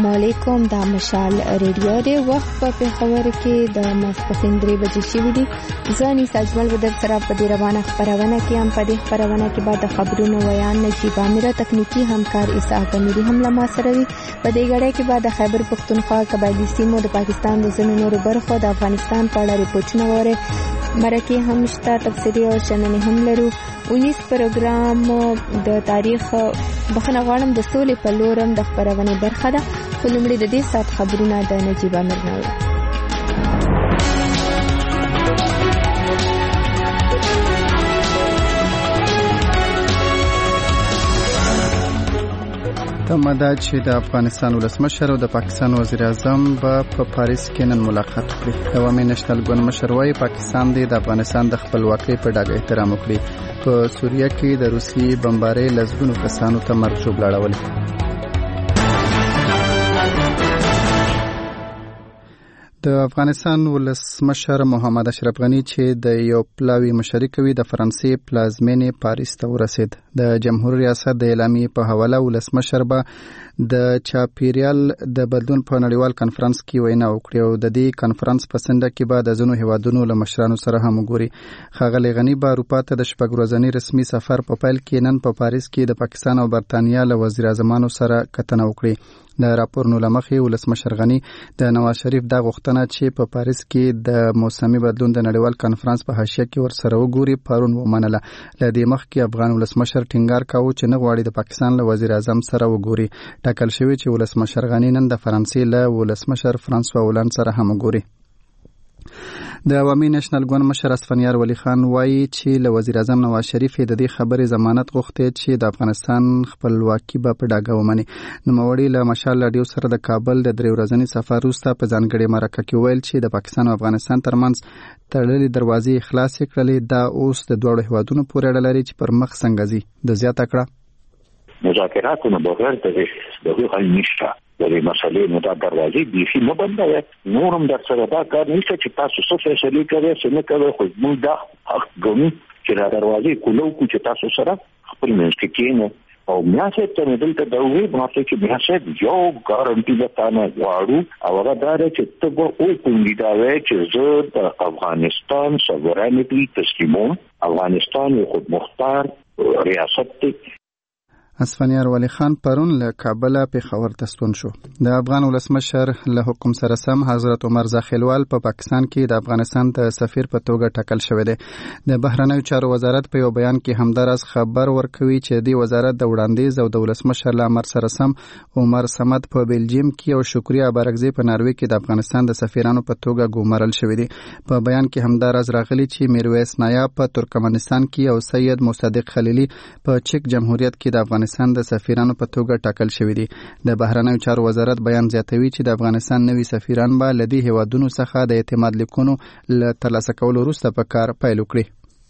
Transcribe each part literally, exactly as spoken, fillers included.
السلام علیکم. دا مشال ریډیو دی. وخت په پېښور کې د ماسپښین درې بجې شوي دي. زه انیس اجمل به در سره په دې روانه خپرونه کې هم په دې خپرونه کې به د خبرونو ویان نجیب عامره، تکنیکي همکار اسحاق امیري هم له ما سره وي. په دې غړی کې به د خیبر پښتونخوا قبایلي سیمو د پاکستان د ځینو نورو برخو د افغانستان په اړه ریپورټونه واورئ. مرکې هم شته، تفسیري او شننې هم لرو. ونیس پروګرام د تاریخ بخنه غواړم د سولې په لورم د خبرونې برخه ده. خو لومړی د دې سات خبرونه د نجیب عامر نه اورو. تمدا چې د افغانستان ولسمشر او د پاکستان وزیر اعظم به په پاریس کې نن ملاقات وکړي. عوامي نېشنل ګوند مشر وايي پاکستان د افغانستان د خپلواکۍ په ډاګه احترام وکړي. په سوریه کې د روسي بمبارۍ لسګونو کسانو ته مرګ ژوبلاړولې. د افغانستان ولسمشر محمد اشرف غنی چې د یو پلاوی مشري کوي د فرانسې پلازمینې پاریس ته ورسید. د جمهور ریاست د اعلامیې په حواله ولسمشر به د چاپیریال د بدلون په نړیوال کنفرانس کې وینا وکړي او د دې کنفرانس په سنډه کې به د ځینو هیوادونو له مشرانو سره هم وګوري. ښاغلی غنی به اروپا ته د شپږ ورځني رسمي سفر په پیل کې نن په پاریس کې د پاکستان او برتانیا له وزیر اعظمانو سره کتنه وکړي. د راپورونو له مخې ولسمشر غنی د نواز شریف دا غوښتنه چې په پاریس کې د موسمي بدلون د نړیوال کنفرانس په حاشیه کې ورسره وګوري پرون ومنله. له دې مخکې افغان ولسمشر ټینګار کاوه چې نه غواړي د پاکستان له وزیر اعظم سره وګوري. ټاکل شوی چې ولسمشر غنی نن د فرانسې له ولسمشر فرانسوا هولند سره هم وګوري. د عوامي نېشنل ګوند مشر اسفندیار ولی خان وایي چې له وزیر اعظم نواز شریف د دې خبرې ضمانت غوښتي چې د افغانستان خپلواکي به په ډاګه ومني. نوموړي له مشال راډیو سره د کابل د درې ورځني سفر وروسته په ځانګړې مرکه کې ویل چې د پاکستان او افغانستان ترمنځ تړلې دروازې خلاصې کړلې. دا اوس د دواړو هیوادونو پورې اړه لري چې پر مخ څنګه ځي. د زیاته کړه مذاکراتو نه بغیر د دغه حل نشته. د دې مسلې نو دا دروازې بیخي نه بندوي. نورم در سره دا کار نشته چې تاسو څه فیصله کوئ څه نه کوئ. خو موږ دا حق ګڼو چې دا دروازې کولو کو چې تاسو سره خپل منځ کې کېنو او میاسه ته نه دلته دا وی ماته چې میاسه یو ګارانټي وتانه غواړو او هغه دا چې ته به او کومې دا وای چې زه د افغانستان سوورنټي تسلیموم. افغانستان یو خود مختار ریاست دی. اسفندیار ولی خان پرون له کابل پېښور ته ستون شو. د افغان ولسمشر له حکم سره سم حضرت عمر زاخیلوال په پا پاکستان کې د افغانستان ته سفیر په توګه ټاکل شوی دی. د بهرنیو چارو وزارت په یو بیان کې همدارس خبر ورکوي چې د وزارت د وړاندیز او د ولسمشر له امر سره سم عمر صمد په بلجیم کې او شکریا بارکزی په ناروې کې د افغانستان د سفیرانو په توګه ګومارل شوی دی. په بیان کې همدارس راغلي چې میرویس نایاب په ترکمنستان کې او سید مصدق خلیلی په چک جمهوریت کې د افغانستان د سفیرانو په توګه ټاکل شوی دي. د بهرنیو چارو وزارت بیان زیاتوي چې د افغانستان نوي سفیران به له دې هیوادونو څخه د اعتماد لیکونو له ترلاسه کولو وروسته په کار پیل وکړي.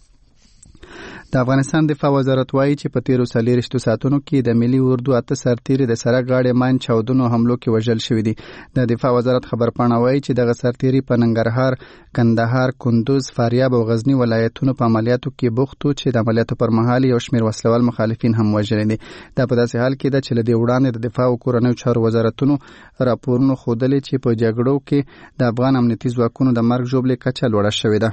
د افغانستان دفاع وزارت وایي چې په تیرو څلېرویشتو ساعتونو کې د ملي اردو اته سرتیري د سړک غاړې ماین چاودنو حملو کې وژل شوي دي. د دفاع وزارت خبرپاڼه وایي چې دغه سرتیري په ننګرهار، کندهار، کندوز، فاریاب او غزنی ولایتونو په عملیاتو کې بوخت وو چې د عملیاتو پر مهال یو شمېر وسلوال مخالفین هم وژلي دي. دا په داسې حال کې ده چې له دې وړاندې د دفاع او کورنیو چارو وزارتونو راپورونو ښودلي چې په جګړو کې د افغان امنیتي ځواکونو د مرګ ژوبلې کچه لوړه شوې ده.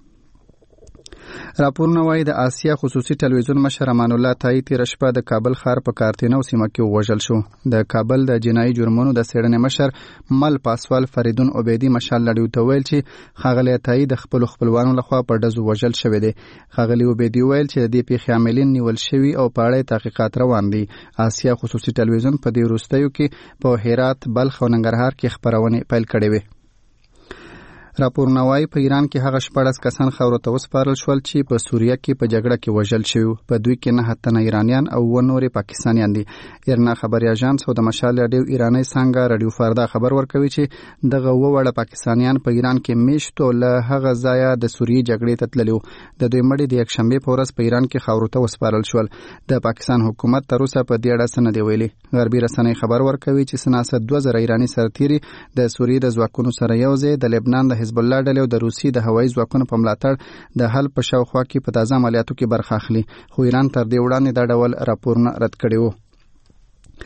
راپورونه وایي د آسیا خصوصي ټلویزیون مشر امان الله تایي تېره شپه د کابل ښار په کارتینو سیمه کې ووژل شو. د کابل د جنایي جرمونو د څېړنې مشر مل پاسوال فریدون عبیدي مشال راډیو ته ویل چې ښاغلی تایي د خپلو خپلوانو لخوا په ډزو وژل شوی دی. ښاغلي عبیدي ویل چې د دې پیښې عاملین نیول شوي او په اړه تحقیقات روان دي. آسیا خصوصي ټلویزیون په دې وروستیو کې په هرات، بلخ او ننګرهار کې خپرونې پیل کړې وې. راپورونه وایي په ایران کې هغه شپاړس کسان خاورو ته وسپارل شول چې په سوریه کې په جګړه کې وژل شوي. په دوی کې نهه تنه ایرانیان او اووه نورې پاکستانیان دي. ایرنا خبري اژانس او د مشال راډیو ایراني څانګه راډیو فردا خبر ورکوي چې دغه اووه وړه پاکستانیان په ایران کې میشت او له هغه ځایه د سوریې جګړې ته تللي وو. د دوی مړي د یکشنبې په ورځ په ایران کې خاورو ته وسپارل شول. د پاکستان حکومت تر اوسه په دې اړه څه نه دی ویلي. غربي رسنۍ خبر ورکوي چې سناسه دوه زره ایراني سرتیري د سوریې د ځواکونو سره یو ځای د لبنان د حزب الله ډلې او د روسي د هوایي ځواکونو په ملاتړ د حل په شاوخوا کې په تازه عملیاتو کې برخه اخلي. خو ایران تر دې وړاندې دا ډول راپورونه رد کړي وو.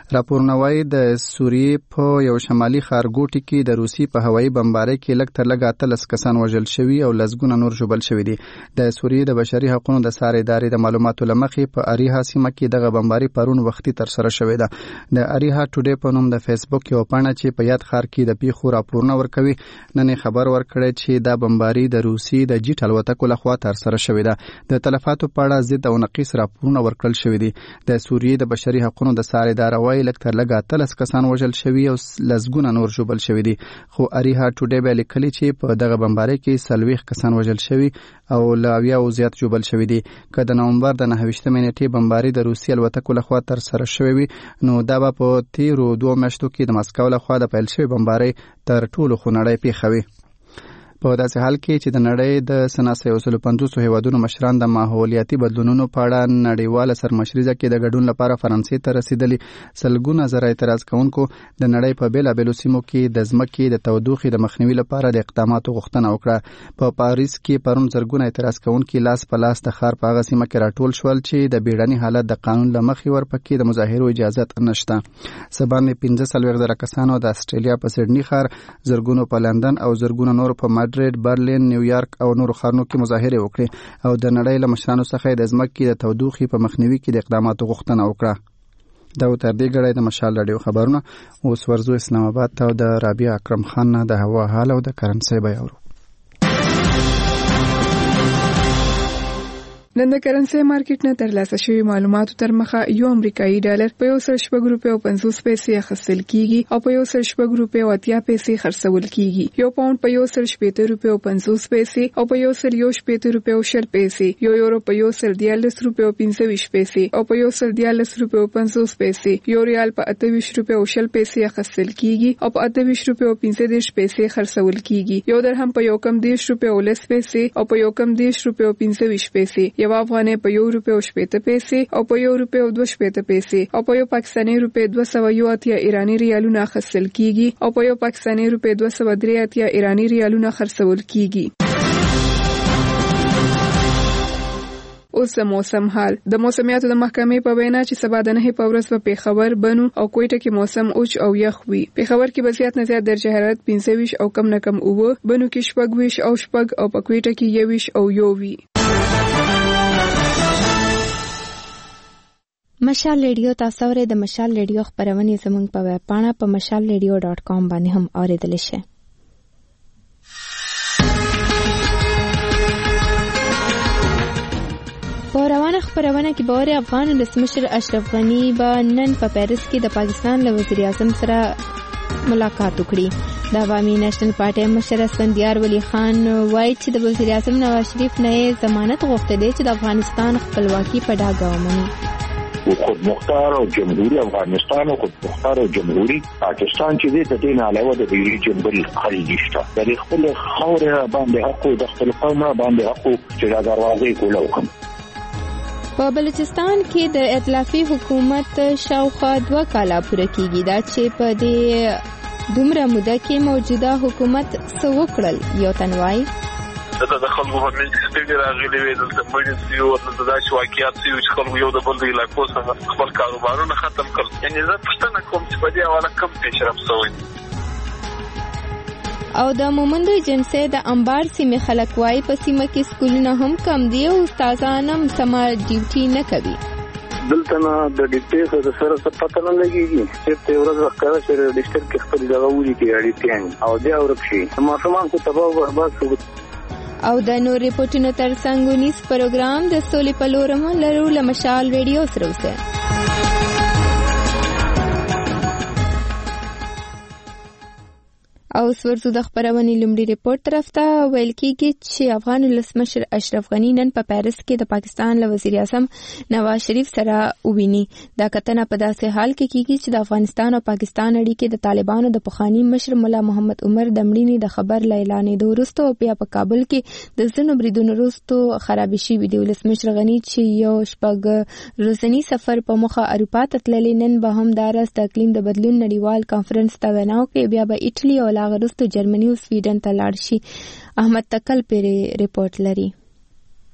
راپورونه وايي د سوریې په یو شمالي ښارګوټي کې د روسي په هوایي بمبارۍ کې لږ تر لږه اتلس کسان وژل شوي او لسګونه نور ژوبل شوي دي. د سوریې د بشري حقوقو د سارې ادارې د معلوماتو له مخې په اریحا سیمه کې دغه بمباري پرون وختي ترسره شوې ده. د اریحا ټوډے په نوم د فیسبوک یو پاڼه چې په یاد ښار کې د پیښو راپورونه ورکوي نن خبر ورکړی چې دا بمباري د روسي د جیټ الوتکو لخوا ترسره شوې ده. د تلفاتو په اړه ضد او نقیص راپورونه ورکړل شوي دي. د سوریې د بشري حقوقو د سارې ادارې وايي لږ تر لږه اتلس کسان وژل شوي او لسګونه نور ژوبل شوي دي. خو اریحا ټوډے به لیکلي چې په دغه بمبارۍ کې څلوېښت کسان وژل شوي او له اویاو زیات ژوبل شوي دي. که د نومبر د نهه ویشتمې نیټې بمباري د روسي الوتکو لخوا ترسره شوې وي نو دا به په تیرو دوه میاشتو کې د مسکو لخوا د پیل شوې بمبارۍ تر ټولو خونړۍ پیښه وي. په داسې حال کې چې د نړۍ د سناسه یو سل پنځوس هیوادونو مشران د ماحولیاتي بدلونونو په اړه نړیواله سرمشریزه کې د ګډون لپاره فرانسې ته رسیدلي، سلګونه زره اعتراض کوونکو د نړۍ په بیلابېلو سیمو کې د ځمکې د تودوخې د مخنیوي لپاره د اقداماتو غوښتنه وکړه. په پاریس کې پرون زرګونه اعتراض کوونکي لاس په لاس د ښار په هغه سیمه کې راټول شول چې د بیړني حالت د قانون له مخې ورپکې د مظاهرو اجازت نشته. سبانې پنځه څلوېښت زره کسانو د استرالیا په سیډني ښار، زرګونو په لندن او زرګونو نور په ماډرید، برلین، نیویارک او نورو ښارونو کې مظاهرې وکړې او د نړۍ له مشرانو څخه د ځمکې د تودوخې په مخنیوي کې د اقداماتو غوښتنه وکړه. دا و تر دې ګړی د مشال راډیو خبرونه. اوس ورځو اسلام آباد ته د رابعه اکرم خان نه د هوا حال او د کرنسۍ بیه اورو. نن د کرنسۍ مارکیټ نه ترلاسه شوی معلوماتو تر مخه یو امریکایي ډالر په یو سل شپږ روپۍ او پنځوس پیسې اخیستل کیږي او په یو سل شپږ روپۍ او اتیا پیسې خرڅول کیږي. یو پاوند په یو سل شپېته روپۍ او پنځوس پیسې او په یو سل یو شپېته روپۍ او شل پیسې، یو یورو په یو سل دیارلس روپۍ او پنځه ویشت پیسې او په یو سل دیارلس روپۍ او پنځوس پیسې، یو ریال په اته ویشت روپۍ او شل پیسې اخیستل کیږي او په اته ویشت روپۍ او پنځه دېرش پیسې خرڅول کیږي. یو درهم په یو کم دېرش روپۍ او لس پیسې او په یو کم دېرش روپۍ او پنځه ویشت پیسې، یو افغانۍ په یو روپۍ او شپېته پیسې او په یو روپۍ او دوه شپېته پیسې او په یو پاکستاني روپۍ دوه سوه یو اتیا ایراني ریالونه اخیستل کیږي او په یو پاکستاني روپۍ دوه سوه درې اتیا ایراني ریالونه خرڅول کیږي. اوس د موسم حال. د موسمیاتو د محکمې په وینا چې سبا د نهې په ورځ په پیښور، بنو او کوټه کې موسم اوچ او یخ وي. پیښور کې به زیات نه زیات درجه حرارت پنځه ویشت او کم نه کم اووه، بنو کې شپږ ویشت او شپږ او په کوټه کې یو ویشت او یو وي. مشال ریډیو تاسو ورې د مشال ریډیو خبرونه زموږ په ویب پاڼه په مشال ریډیو ډاٹ کام باندې هم اوریدل شي. په روانه خبرونه کې باور افغان ولسمشر اشرف غنی به نن په پیرس کې د پاکستان له وزیر اعظم سره ملاقات وکړي. د عوامي نېشنل پارټي مشر اسفندیار ولی خان وایي چې د وزیر اعظم نواز شریف نه ضمانت غوښتل چې د افغانستان خپلواکي په ډاګه ومني. خود مختار او جمهوری افغانستان او خود مختار او جمهوری پاکستان چې د دې نه علاوه د ریجن بل خل نشته. د خپل خاور باندې حق او د خپل قوم باندې حق چې دا دروازې کولو. په بلوچستان کې د ائتلافي حکومت شاوخوا دوه کاله پوره کیږي دا چې په دې دومره موده کې موجوده حکومت څه وکړل. یو تنوای دا د خلکو په منځ کې ستونزې راغلي وې، دلته مړي سوي وو، دلته داسې واقعیات سوي چې خلکو یو د بل د علاقو څخه خپل کاروبارونه ختم کړل. یعنې زه پوښتنه کوم چې په دې حواله کوم پیشرفت شوی. او د مومند ایجنسۍ د انبار سیمې خلک وایي په سیمه کې سکولونه هم کم دي او استادان هم سمه ډیوټي نه کوي. دلته نه د ډیټیل د سره څه پته نه لګېږي چې ته ورځ وکړه چې رجسټر کې خپل دغه ولي کې اړیتیان او بیا ورک شي. ماشومان خو تباہ او برباد شو. او د نور ریپورټونو تر څنګ ونیس پروګرام د سولې په لور هم لرو له مشال ریډیو سره اوسه. او ورځو د خبرونې لومړي ریپورت طرف ته ویل کېږي چې افغان ولسمشر اشرف غنی نن په پیرس کې د پاکستان له وزیر اعظم نواز شریف سره وویني. دا کتنه په داسې حال کې کېږي چې د افغانستان او پاکستان اړیکې د طالبانو د پخواني مشر مولا محمد عمر د مړینې د خبر له اعلانېدو وروسته او بیا په کابل کې د ځینو بریدونو وروسته خرابې شوي دي. ولسمشر غنی چې یو شپږ ورځني سفر په موخه اروپا ته تللی، نن به هم دارس د اقلیم د بدلون نړیوال کانفرنس ته وینا وکړي، بیا به ایټالي او غرستو جرمني او سویډن ته لاړ شي. احمد تکل پر ریپورت لري.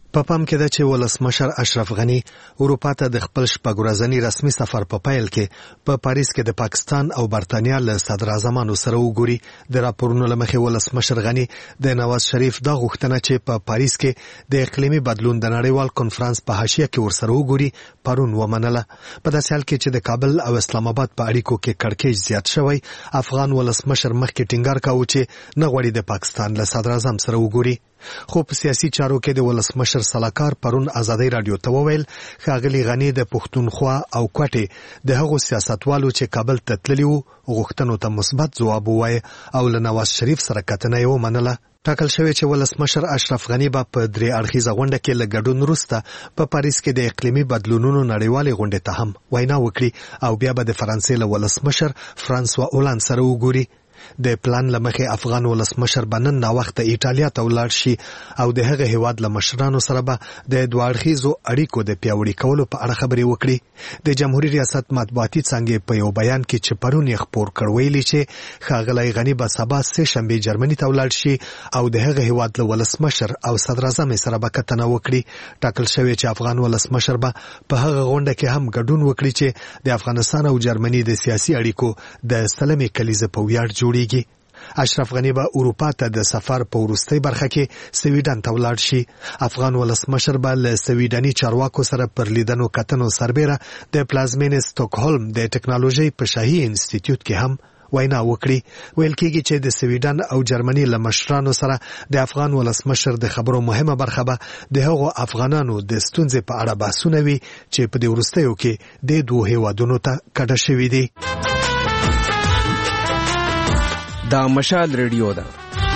په پام کې ده چې ولسمشر اشرف غنی اروپا ته د خپل شپږ ورځني رسمي سفر په پیل کې په پاریس کې د پاکستان او برتانیا له صدر اعظمانو سره وګوري. د راپورونو له مخې ولسمشر غنی د نواز شریف د غوښتنه چې په پاریس کې د اقلیمي بدلون د نړیوال کنفرانس په حاشیه کې ورسره وګوري پرون ومنله. په داسې حال کې چې د کابل او اسلام آباد په اړیکو کې کړکېچ زیات شوی، افغان ولسمشر مخکې ټینګار کاوه چې نه غواړي د پاکستان له صدر اعظم سره وګوري. خو په سیاسي چارو کې د ولسمشر سلاکار پرون ازادي رادیو ته وویل ښاغلي غنی د پښتونخوا او کوټې د هغو سیاستوالو چې کابل ته تللي وو غوښتنو ته مثبت ځواب ووایه او له نواز شریف سره کتنه یې ومنله. ټاکل شوی چې ولسمشر اشرف غنی به په درې اړخیزه غونډه کې له ګډون وروسته په پاریس کې د اقلیمي بدلونونو نړیوالې غونډې ته هم وینا وکړي او بیا به د فرانسې له ولسمشر فرانسوا اولان سره وګوري. د پلان لمخې افغان ولسمشر بنن نا وخت ایټالیا ته ولاړ شي او د هغه هیواد له مشرانو سره به د دوه اړخیزو اړیکو د پیاوړي کولو په اړه خبرې وکړي. د جمهوریت ریاست مطبوعاتي څانګې په یو بیان کې چې پرون یې خپور کړ ویلي چې ښاغلی غنی به سبا سه شنبې جرمني ته ولاړ شي او د هغه هیواد له ولسمشر او صدر اعظم سره به کتنه وکړي. ټاکل شوی چې افغان ولسمشر به په هغه غونډه کې هم ګډون وکړي چې د افغانستان او جرمني د سیاسي اړیکو د سلمې کلیزه په ویاړ جوړیږي. اشرف غنی به اروپا ته د سفر په وروستۍ برخه کې سویډن ته ولاړ شي. افغان ولسمشر به له سویډني چارواکو سره پر لیدنو کتنو سربېره د پلازمینې سټاکهولم د ټکنالوژي په شاهي انسټیټیوټ کې هم وینا وکړي. ویل کېږي چې د سویډن او جرمني له مشرانو سره د افغان ولسمشر د خبرو مهمه برخه به د هغو افغانانو د ستونزې په اړه بحثونه وي چې په دې وروستیو کې د دوه هیوادونو ته کډه شوي دي. دا مشال ریډیو ده.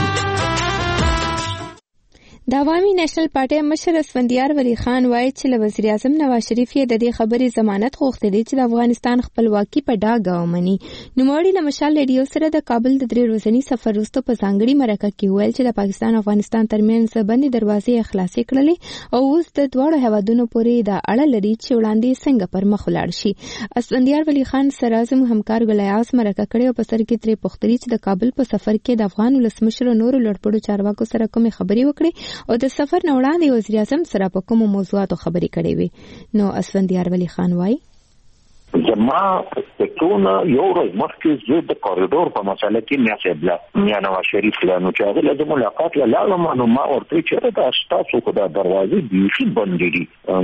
د عوامي نېشنل پارټي مشر اسفندیار ولی خان وایي چې له وزیر اعظم نواز شریف یې د دې خبرې ضمانت غوښتې دي چې د افغانستان خپلواکي په ډاګه ومني. نوموړي له مشال ریډیو سره د کابل د درې ورځني سفر وروسته په ځانګړي مرکه کې ویل چې د پاکستان او افغانستان ترمنځ بندي دروازې خلاصې کړلې او اوس د دواړو هیوادونو پورې د اړه لري چې وړاندې څنګه پر مخ ولاړ شي. اسفندیار ولی خان سره زموږ همکار ګل عیاض مرکه کړې او په سر کې ترې پوښتنې چې د کابل په سفر کې د افغان ولسمشر او نورو لوړپوړو چارواکو سره کومې خبرې وکړي او د سفر نه وړاندې وزیر اعظم سره په کومو موضوعاتو خبرې کړې وي. نو اسفندیار ولی خان وایي زما ټونه یو ورځ مخکې زه د کوریډور په مسله کې میاسبله میا نواز شریف له نو چې هغه له ملاقات له لاړم نو ما ورته چې دا تاسو خو دا دروازې بیخي بندې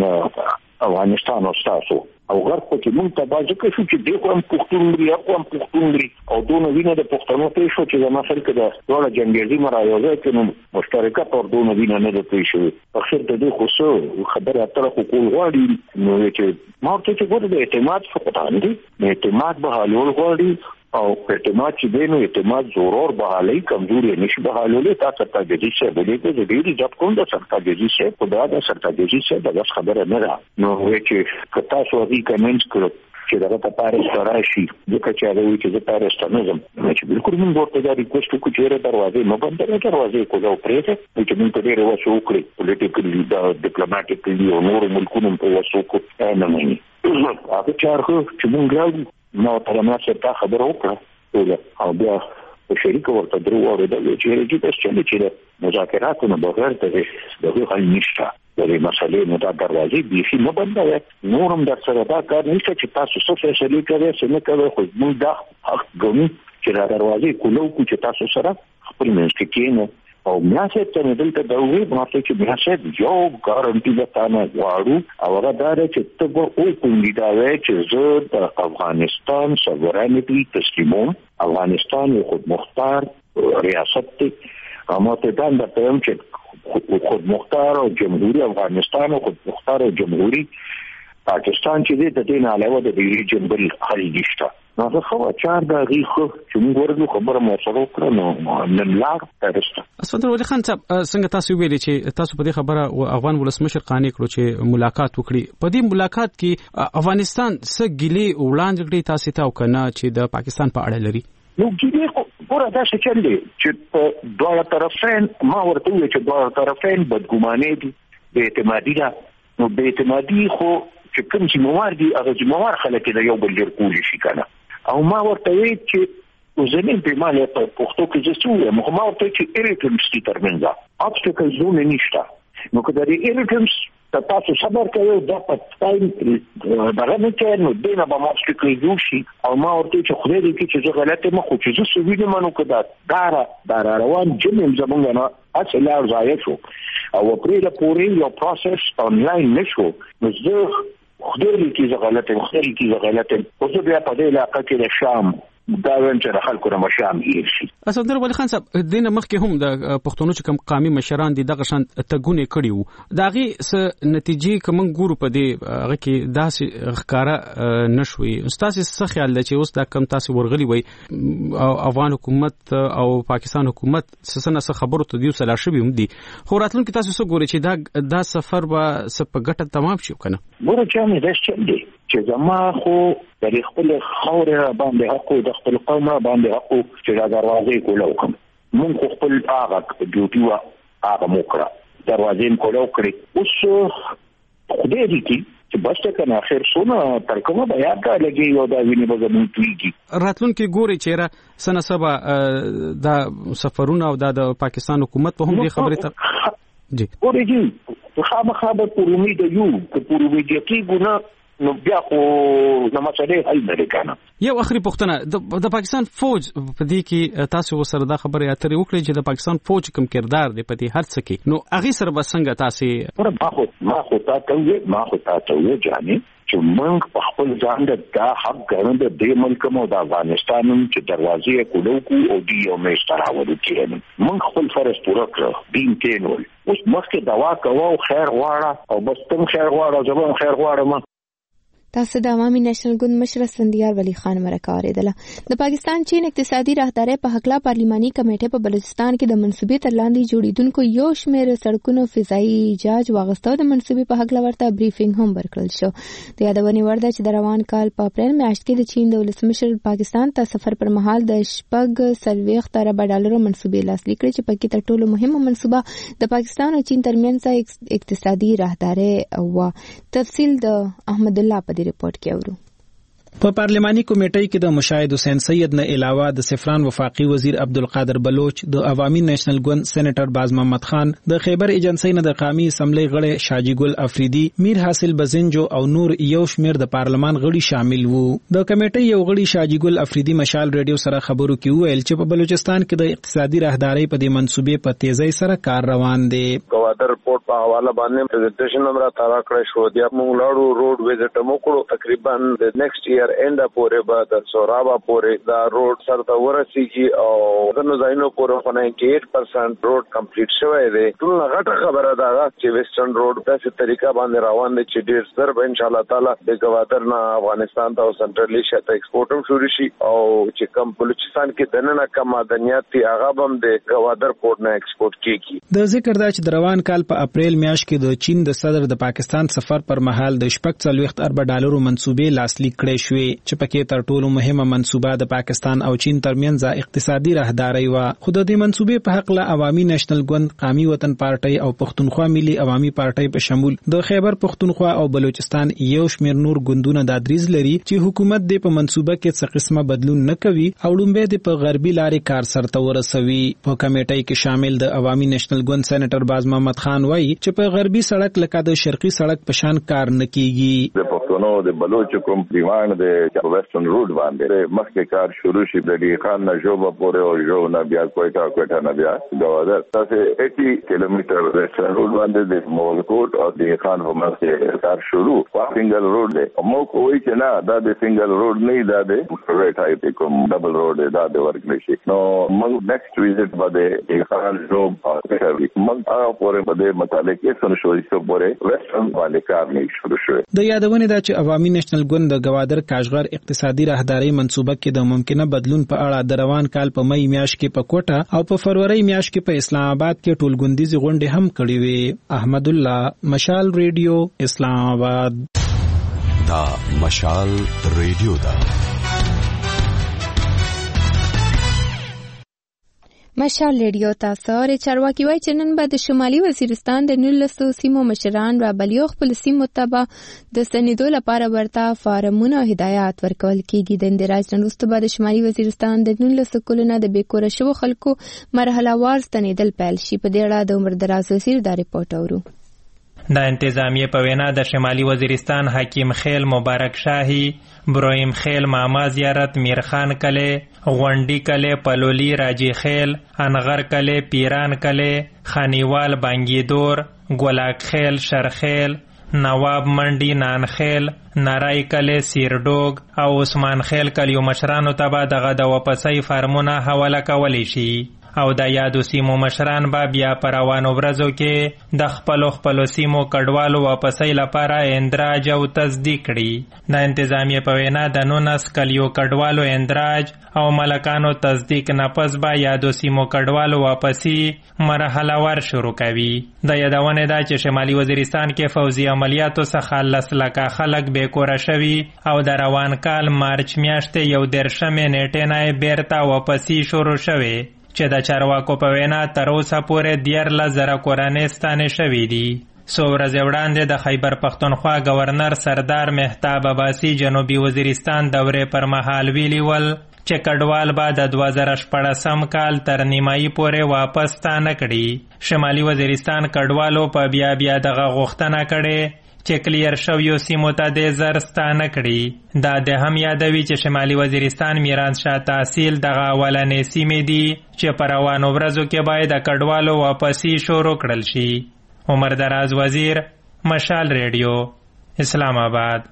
دي افغانستان او تاسو او غرب کې مونږ ته باندې کې شو چې دغه هم پښتون لري او هم پښتون لري او دونه وینه د پښتنو ته شو چې زما سره کې د ټول جنگیزي مرایوزه کې نو مشترکه تور دونه وینه نه ده پېښ شوی. په خیر د دې خو خبره اتره خو کول غواړي نو چې ما ته چې ګوره د اعتماد فقدان دي، اعتماد به حلول غواړي او اعتماد چې دینو اعتماد ضرور بحالي کمزوري نشي بحالولې تا ته د دې څه بلې ته د دې ځپ کوم د سرتاګي څه په دا د سرتاګي څه د بس خبره نه ده. نو چې کتا سو دي کمنټ کړو چې دا په پاریس راشي ځکه چې هغه چې د پاریس ته نه ځم چې بالکل موږ ورته دا ریکوست وکړو چې دروازې مو بند کړئ دروازې کو دا پریسه چې موږ ته ډېر وسو وکړي پولیټیکلی دا ډیپلوماټیکلی او نور ملکونو په وسو کو نه مانی هغه چارخ چې موږ راځو نو تر ما څه تا خبر وکړه او بیا په شریک ورته درو اورېدل چې رېږي تاسو چې مذاکراتونه بغیر د دغه حل نشته د مسلې نو دا دروازې بیخي نه بندوي. نورم در سره دا کار نشته چې تاسو څه فیصله کوي څه نه کوي خو موږ دا حق ګڼو چې دا دروازې کولو کو چې تاسو سره خپل منځ کې کېنو او میاسه ته دلته دا وی ماته چې میاسه یو ګارانټي وتانه غواړو او هغه دا چې ته به او کومې دا وای چې زه د افغانستان سوورانټي تسلیموم، افغانستان یو خود مختار ریاست دی اما ته دا د پېم چې خود مختار او جمهوریت افغانستان او خود مختار او جمهوریت پاکستان چې د دې نه علاوه د ریجن بل حل نشته. نو خو چار دا غیخو چې موږ ورته خبره مو سره وکړو نو نن لار ترسته. اسفندیار ولی خان صاحب څنګه تاسو ویلي چې تاسو په دې خبره افغان ولسمشر قانع کړو چې ملاقات وکړي. په دې ملاقات کې افغانستان څه ګیلې وړاندې کړي تاسو ته او کنه چې د پاکستان په اړه لري؟ نو ګیلې ګوره دا څه چل دي چې په دوه طرفین ما ورته وی چې دوه طرفین بدګماني دي د اعتمادي ده. نو به اعتمادي خو چې کوم چې موار دي هغه چې موار خلک د یو بل لر کولی شي کنه او ما ورته وی چې زمين په مالې په پښتو کې چې څو ما ورته چې اریټمستي ترمنځ obstacle زونه نشته نو که د ایریټنس تاسو صبر کوئ دا په ټایم دغه نه کوي نو دینه به ما څه کوي شي او ما ورته چې خو دې کې چې زه غلطه ما خو چې زه سوي نه نو که دا دارا دارا روان جنم زمونږ نه اصل لا ځای شو او پرې له پورې یو پروسس آنلاین نشو نو زه خو دې کې زه غلطه خو دې کې زه غلطه او زه بیا په دې علاقه کې د شام دا ونچ د خلکو د مشام هیر شي. اسدر ولی خان صاحب دینه مخکې هم د پښتونو چې کوم قومي مشران دي دغه شان تګونه کړي وو دا غي س نتیجې کوم ګورو په دې هغه کې داسې ښکارا نشوي. استاد څه خیال دی چې اوس دا کم تاسو ورغلي وي افغان حکومت او پاکستان حکومت سسنه څه خبرو ته دیو سلا شوی هم دي خو راتلونکي تاسو څه ګوري چې دا دا سفر به سپ ګټه تمام شي کنه ګوره چې مې دا څه دی چې زما خو د خپل خاورې باندې حق د خپل قوم باندې حق چې دا دروازې کوله وکم مونږ خو خپل هغه ډیوټي وا هغه موکړه دروازې کوله وکړي اوس خدای دې چې بس ته کنه اخر سونه تر کومه بیا دا لګي یو دا ویني به زمون تویږي راتلونکي ګوري چیرې سنه سبا دا سفرونه او د پاکستان حکومت په هم دې خبرې ته جی ګوري جی خامخا به پر امید یو که پر امید کې ګونه نو بیا خو نو مسئله حل نه کنه. یو اخري پوښتنه د پاکستان فوج په دې کې تاسو سره دا خبره اترې وکړي چې د پاکستان فوج کوم کردار دی په دې هر څه کې نو هغه سره به څنګه تاسو ما خو ما خو تاسو ما خو تاسو جاني چې موږ په خپل ځان د دا حق ګڼو د دې ملک مو د افغانستان چې دروازې کولو کو او دی او مې ستراوړو کېږي موږ خپل فرض پوره کړو دین کېنول اوس مخکې دوا کوو خیر غواړه او بس تم خیر غواړه زبون خیر غواړم. تاسو د عوامي نېشنل ګوند مشر اسفندیار ولی خان مرکه اوریدله. د پاکستان چین اقتصادي راهداري په حق لا پارلماني کمیټه په بلوچستان کې د منصوبې تر لاندې جوړیدونکو یو شمېر سړکونو فضایي جاج واغستو د منصوبې په حق لورته بریفینګ هم ورکړل شو. د یادونې وړ ده چې د روان کال په اپریل میاشت کې د چین د ولسمشر پاکستان ته سفر پر مهال د شپږ څلوېښت اربه ډالرو منصوبې لاسلیک کړې چې پکې تر ټولو مهمه منصوبه د پاکستان او چین ترمنځ اقتصادي راهداري او تفصیل د احمد الله په ریپورت کې اورو. په پارلماني کمیټې کې د مشاهد حسین سید نه علاوه د سفران وفاقي وزیر عبدالقادر بلوچ د عوامي نېشنل ګوند سېنیټر باز محمد خان د خیبر ایجنسی نه د قومي اسمبلی غړي شاجي ګل افریدي میر حاصل بزنجو او نور یو شمیر د پارلمان غړي شامل وو. د کمیټې یو غړي شاجي ګل افریدي مشال ریډیو سره خبرو کې ویل چې په بلوچستان کې د اقتصادي راهداري په دې منصوبې په تیزی سره کار روان دی. کوادر رپورت په حواله باندې پریزنټیشن هم را تارا کړی شو دی موږ لاړو روډ ویزټ مو کړو تقریبا د نیکسټ ایئر اینډ پورې بعد سورابا پورې دا روډ سر ته ورسیږي او د نزاینو پورې خو نائنټي ایټ پرسنټ روډ کمپلیټ شوی دی. ټول غټه خبره ده چې ویسټرن روډ په څه طریقه باندې روان دي چې ډیر ستر به ان شاء الله تعالی د گوادر نه افغانستان ته او سنټرل ایشیا ته ایکسپورټ هم شروع شي او چې کم بلوچستان کې دننه کم معدنیات دي هغه هم د گوادر پورت نه ایکسپورټ کیږي. د ذکر دا چې د روان کال په اپریل میاشت کې د چین د صدر د پاکستان سفر پر مهال د شپږ څلوېښت اربه ډالرو منصوبې لاسلیک کړې شوې چې پکې تر ټولو مهمه منصوبه د پاکستان او چین ترمنځ اقتصادي راهداري و. خو د دې منصوبې په حق له عوامي نېشنل ګوند قومي وطن پارټي او پښتونخوا ملي عوامي پارټي په شمول د خیبر پښتونخوا او بلوچستان یو شمېر نور ګوندونه د دریز لري چې حکومت د په منصوبه کې څه قسمه بدلون نه کوي او لومبه د په غربي لارې کار سرته ورسوي. په کمیټې کې شامل د عوامي نېشنل ګوند سېنیټر باز محمد خان وایي چې په غربي سړک لکه د شرقي سړک په شان کار نه کیږي. د پښتونو د بلوچ کوم دیوان د ویسټرن روډ باندې مخکې کار شروع شي د دې خان نه جوبه پورې او جو نه بیا کوټه کوټه نه بیا گوادر تاسو اسی کیلومتر ویسټرن روډ باندې د مولکوټ او د خان په منځ کار شروع سنگل روډ دی. مو کوی چې نه دا د سنگل روډ نه دا د پرایویټ هاي کوم ډبل روډ دا د ورک نشي. نو موږ نیکسټ ویزټ باندې د خان جوب او موږ هغه پورې باندې متعلق یې څه شوې څه پورې ویسټرن باندې کار نه شروع شوی. د یادونه دا چې عوامي نېشنل ګوند د گوادر کاشغر اقتصادي راهداري منصوبه کې د ممکنه بدلون په اړه د روان کال په مئی میاشت کې په کوټه او په فروری میاشت کې په اسلام آباد کې ټولګوندیزي غونډې هم کړې وې. احمد الله مشال ریډیو اسلام آباد. دا مشال ریډیو دا مشال ریډیو تاسو ری چارواکي وایي چې نن به د شمالي وزیرستان د نولسو سیمو مشران را بلیو خپل سیمو ته د سندیدو لپاره ورته فارمونه او هدایات ورکول کیږي. د اندراج نن وروسته به د شمالي وزیرستان د نولسو کلونو د بیکوره شوو خلکو مرحله وار ستنیدل پیل شي. په دې اړه د عمر دراز وزیر دا ریپورت اورو. د انتظامیه په وینا د شمالي وزیرستان حکیم خیل مبارک شاهی، برویم خیل ماما زیارت، میرخان کله، غونډی کله، پلولی راجی خیل، انغر کله، پیران کله، خانیوال بانگیدور، گولاک خیل، شرخیل، نواب منډی، نانخیل، نارای کله، سیردوگ او عثمان خیل کلیو مشرانو ته به دغه د واپسۍ فارمونه حواله کولی شي او د یادو سیمو مشران به بیا په روانو ورځو کې د خپلو خپلو سیمو کډوالو واپسۍ لپاره اندراج او تصدیق کړي. د انتظامیه په وینا د نولس کلیو کډوالو اندراج او ملکانو تصدیق نه پس به یادو سیمو کډوالو واپسی مرحله ور شروع کوي. د یادونه ده چې شمالي وزیرستان کې فوزي عملیاتو څخه لس لکه خلک بیکوره شوي او د روان کال مارچ میاشتې یو دېرشمې نیټې نه بیرته واپسی شروع شوې چې د چارواکو په وینا تر اوسه پورې دیارلس زره کورنۍ ستانې شوي دي. څو ورځې وړاندې د خیبر پښتونخوا گورنر سردار مهتاب عباسي جنوبي وزیرستان دورې پر مهال ویلي ول چې کډوال به د دوه زره شپاړسم کال تر نیمایي پورې واپس ستانه کړي. شمالي وزیرستان کډوالو په بیا بیا دغه غوښتنه کړې چې کلیر شویو سیمو ته د زر ستانه کړي. دا د هم یادوي چې شمالي وزیرستان میرانشاه تحصیل دغه اولنې سیمې دي چې په روانو ورځو کې باید د کډوالو واپسی شروع کړل شي. عمر دراز وزیر، مشال ریډیو، اسلام آباد.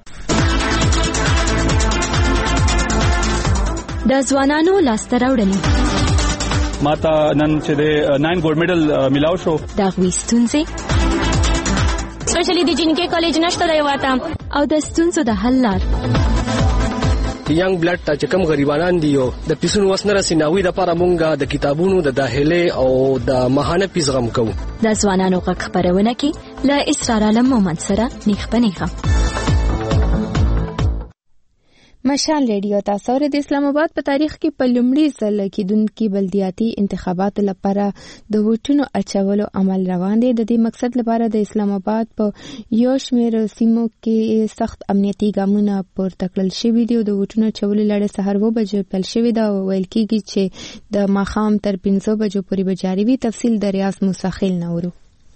د ځوانانو لاسته راوړنې ماته نن چې د ناین ګولډ میډل ملاو شو. د هغوی ستونزې سپیشلی د جنکې کالج نشته دی واته او د ستونزو د حل لار. ینګ بلډ ته چې کوم غریبانان دي او د پیسونو وس نه رسي ناوی د لپاره مونږ د کتابونو د داخله او د ماهانه پیس غم کوو. د ځوانانو غږ خپرونه کې له اسرار علم مومند سره نیخ پنیخه. مشال ریډیو تاسو د اسلام آباد په تاریخ کې په لومړي ځل کېدونکو بلدیاتي انتخاباتو لپاره د ووټونو اچولو عمل روان دی. د دې مقصد لپاره د اسلام آباد په یو شمېر سیمو کې سخت امنیتي ګامونه پورته کړل شوي دي او د ووټونو اچولو لړۍ سهار اوه بجې پیل شوې ده او ویل کېږي چې د ماښام تر پنځو بجو پورې به جاري وي. تفصیل د ریاض موسی خیل نه اورو.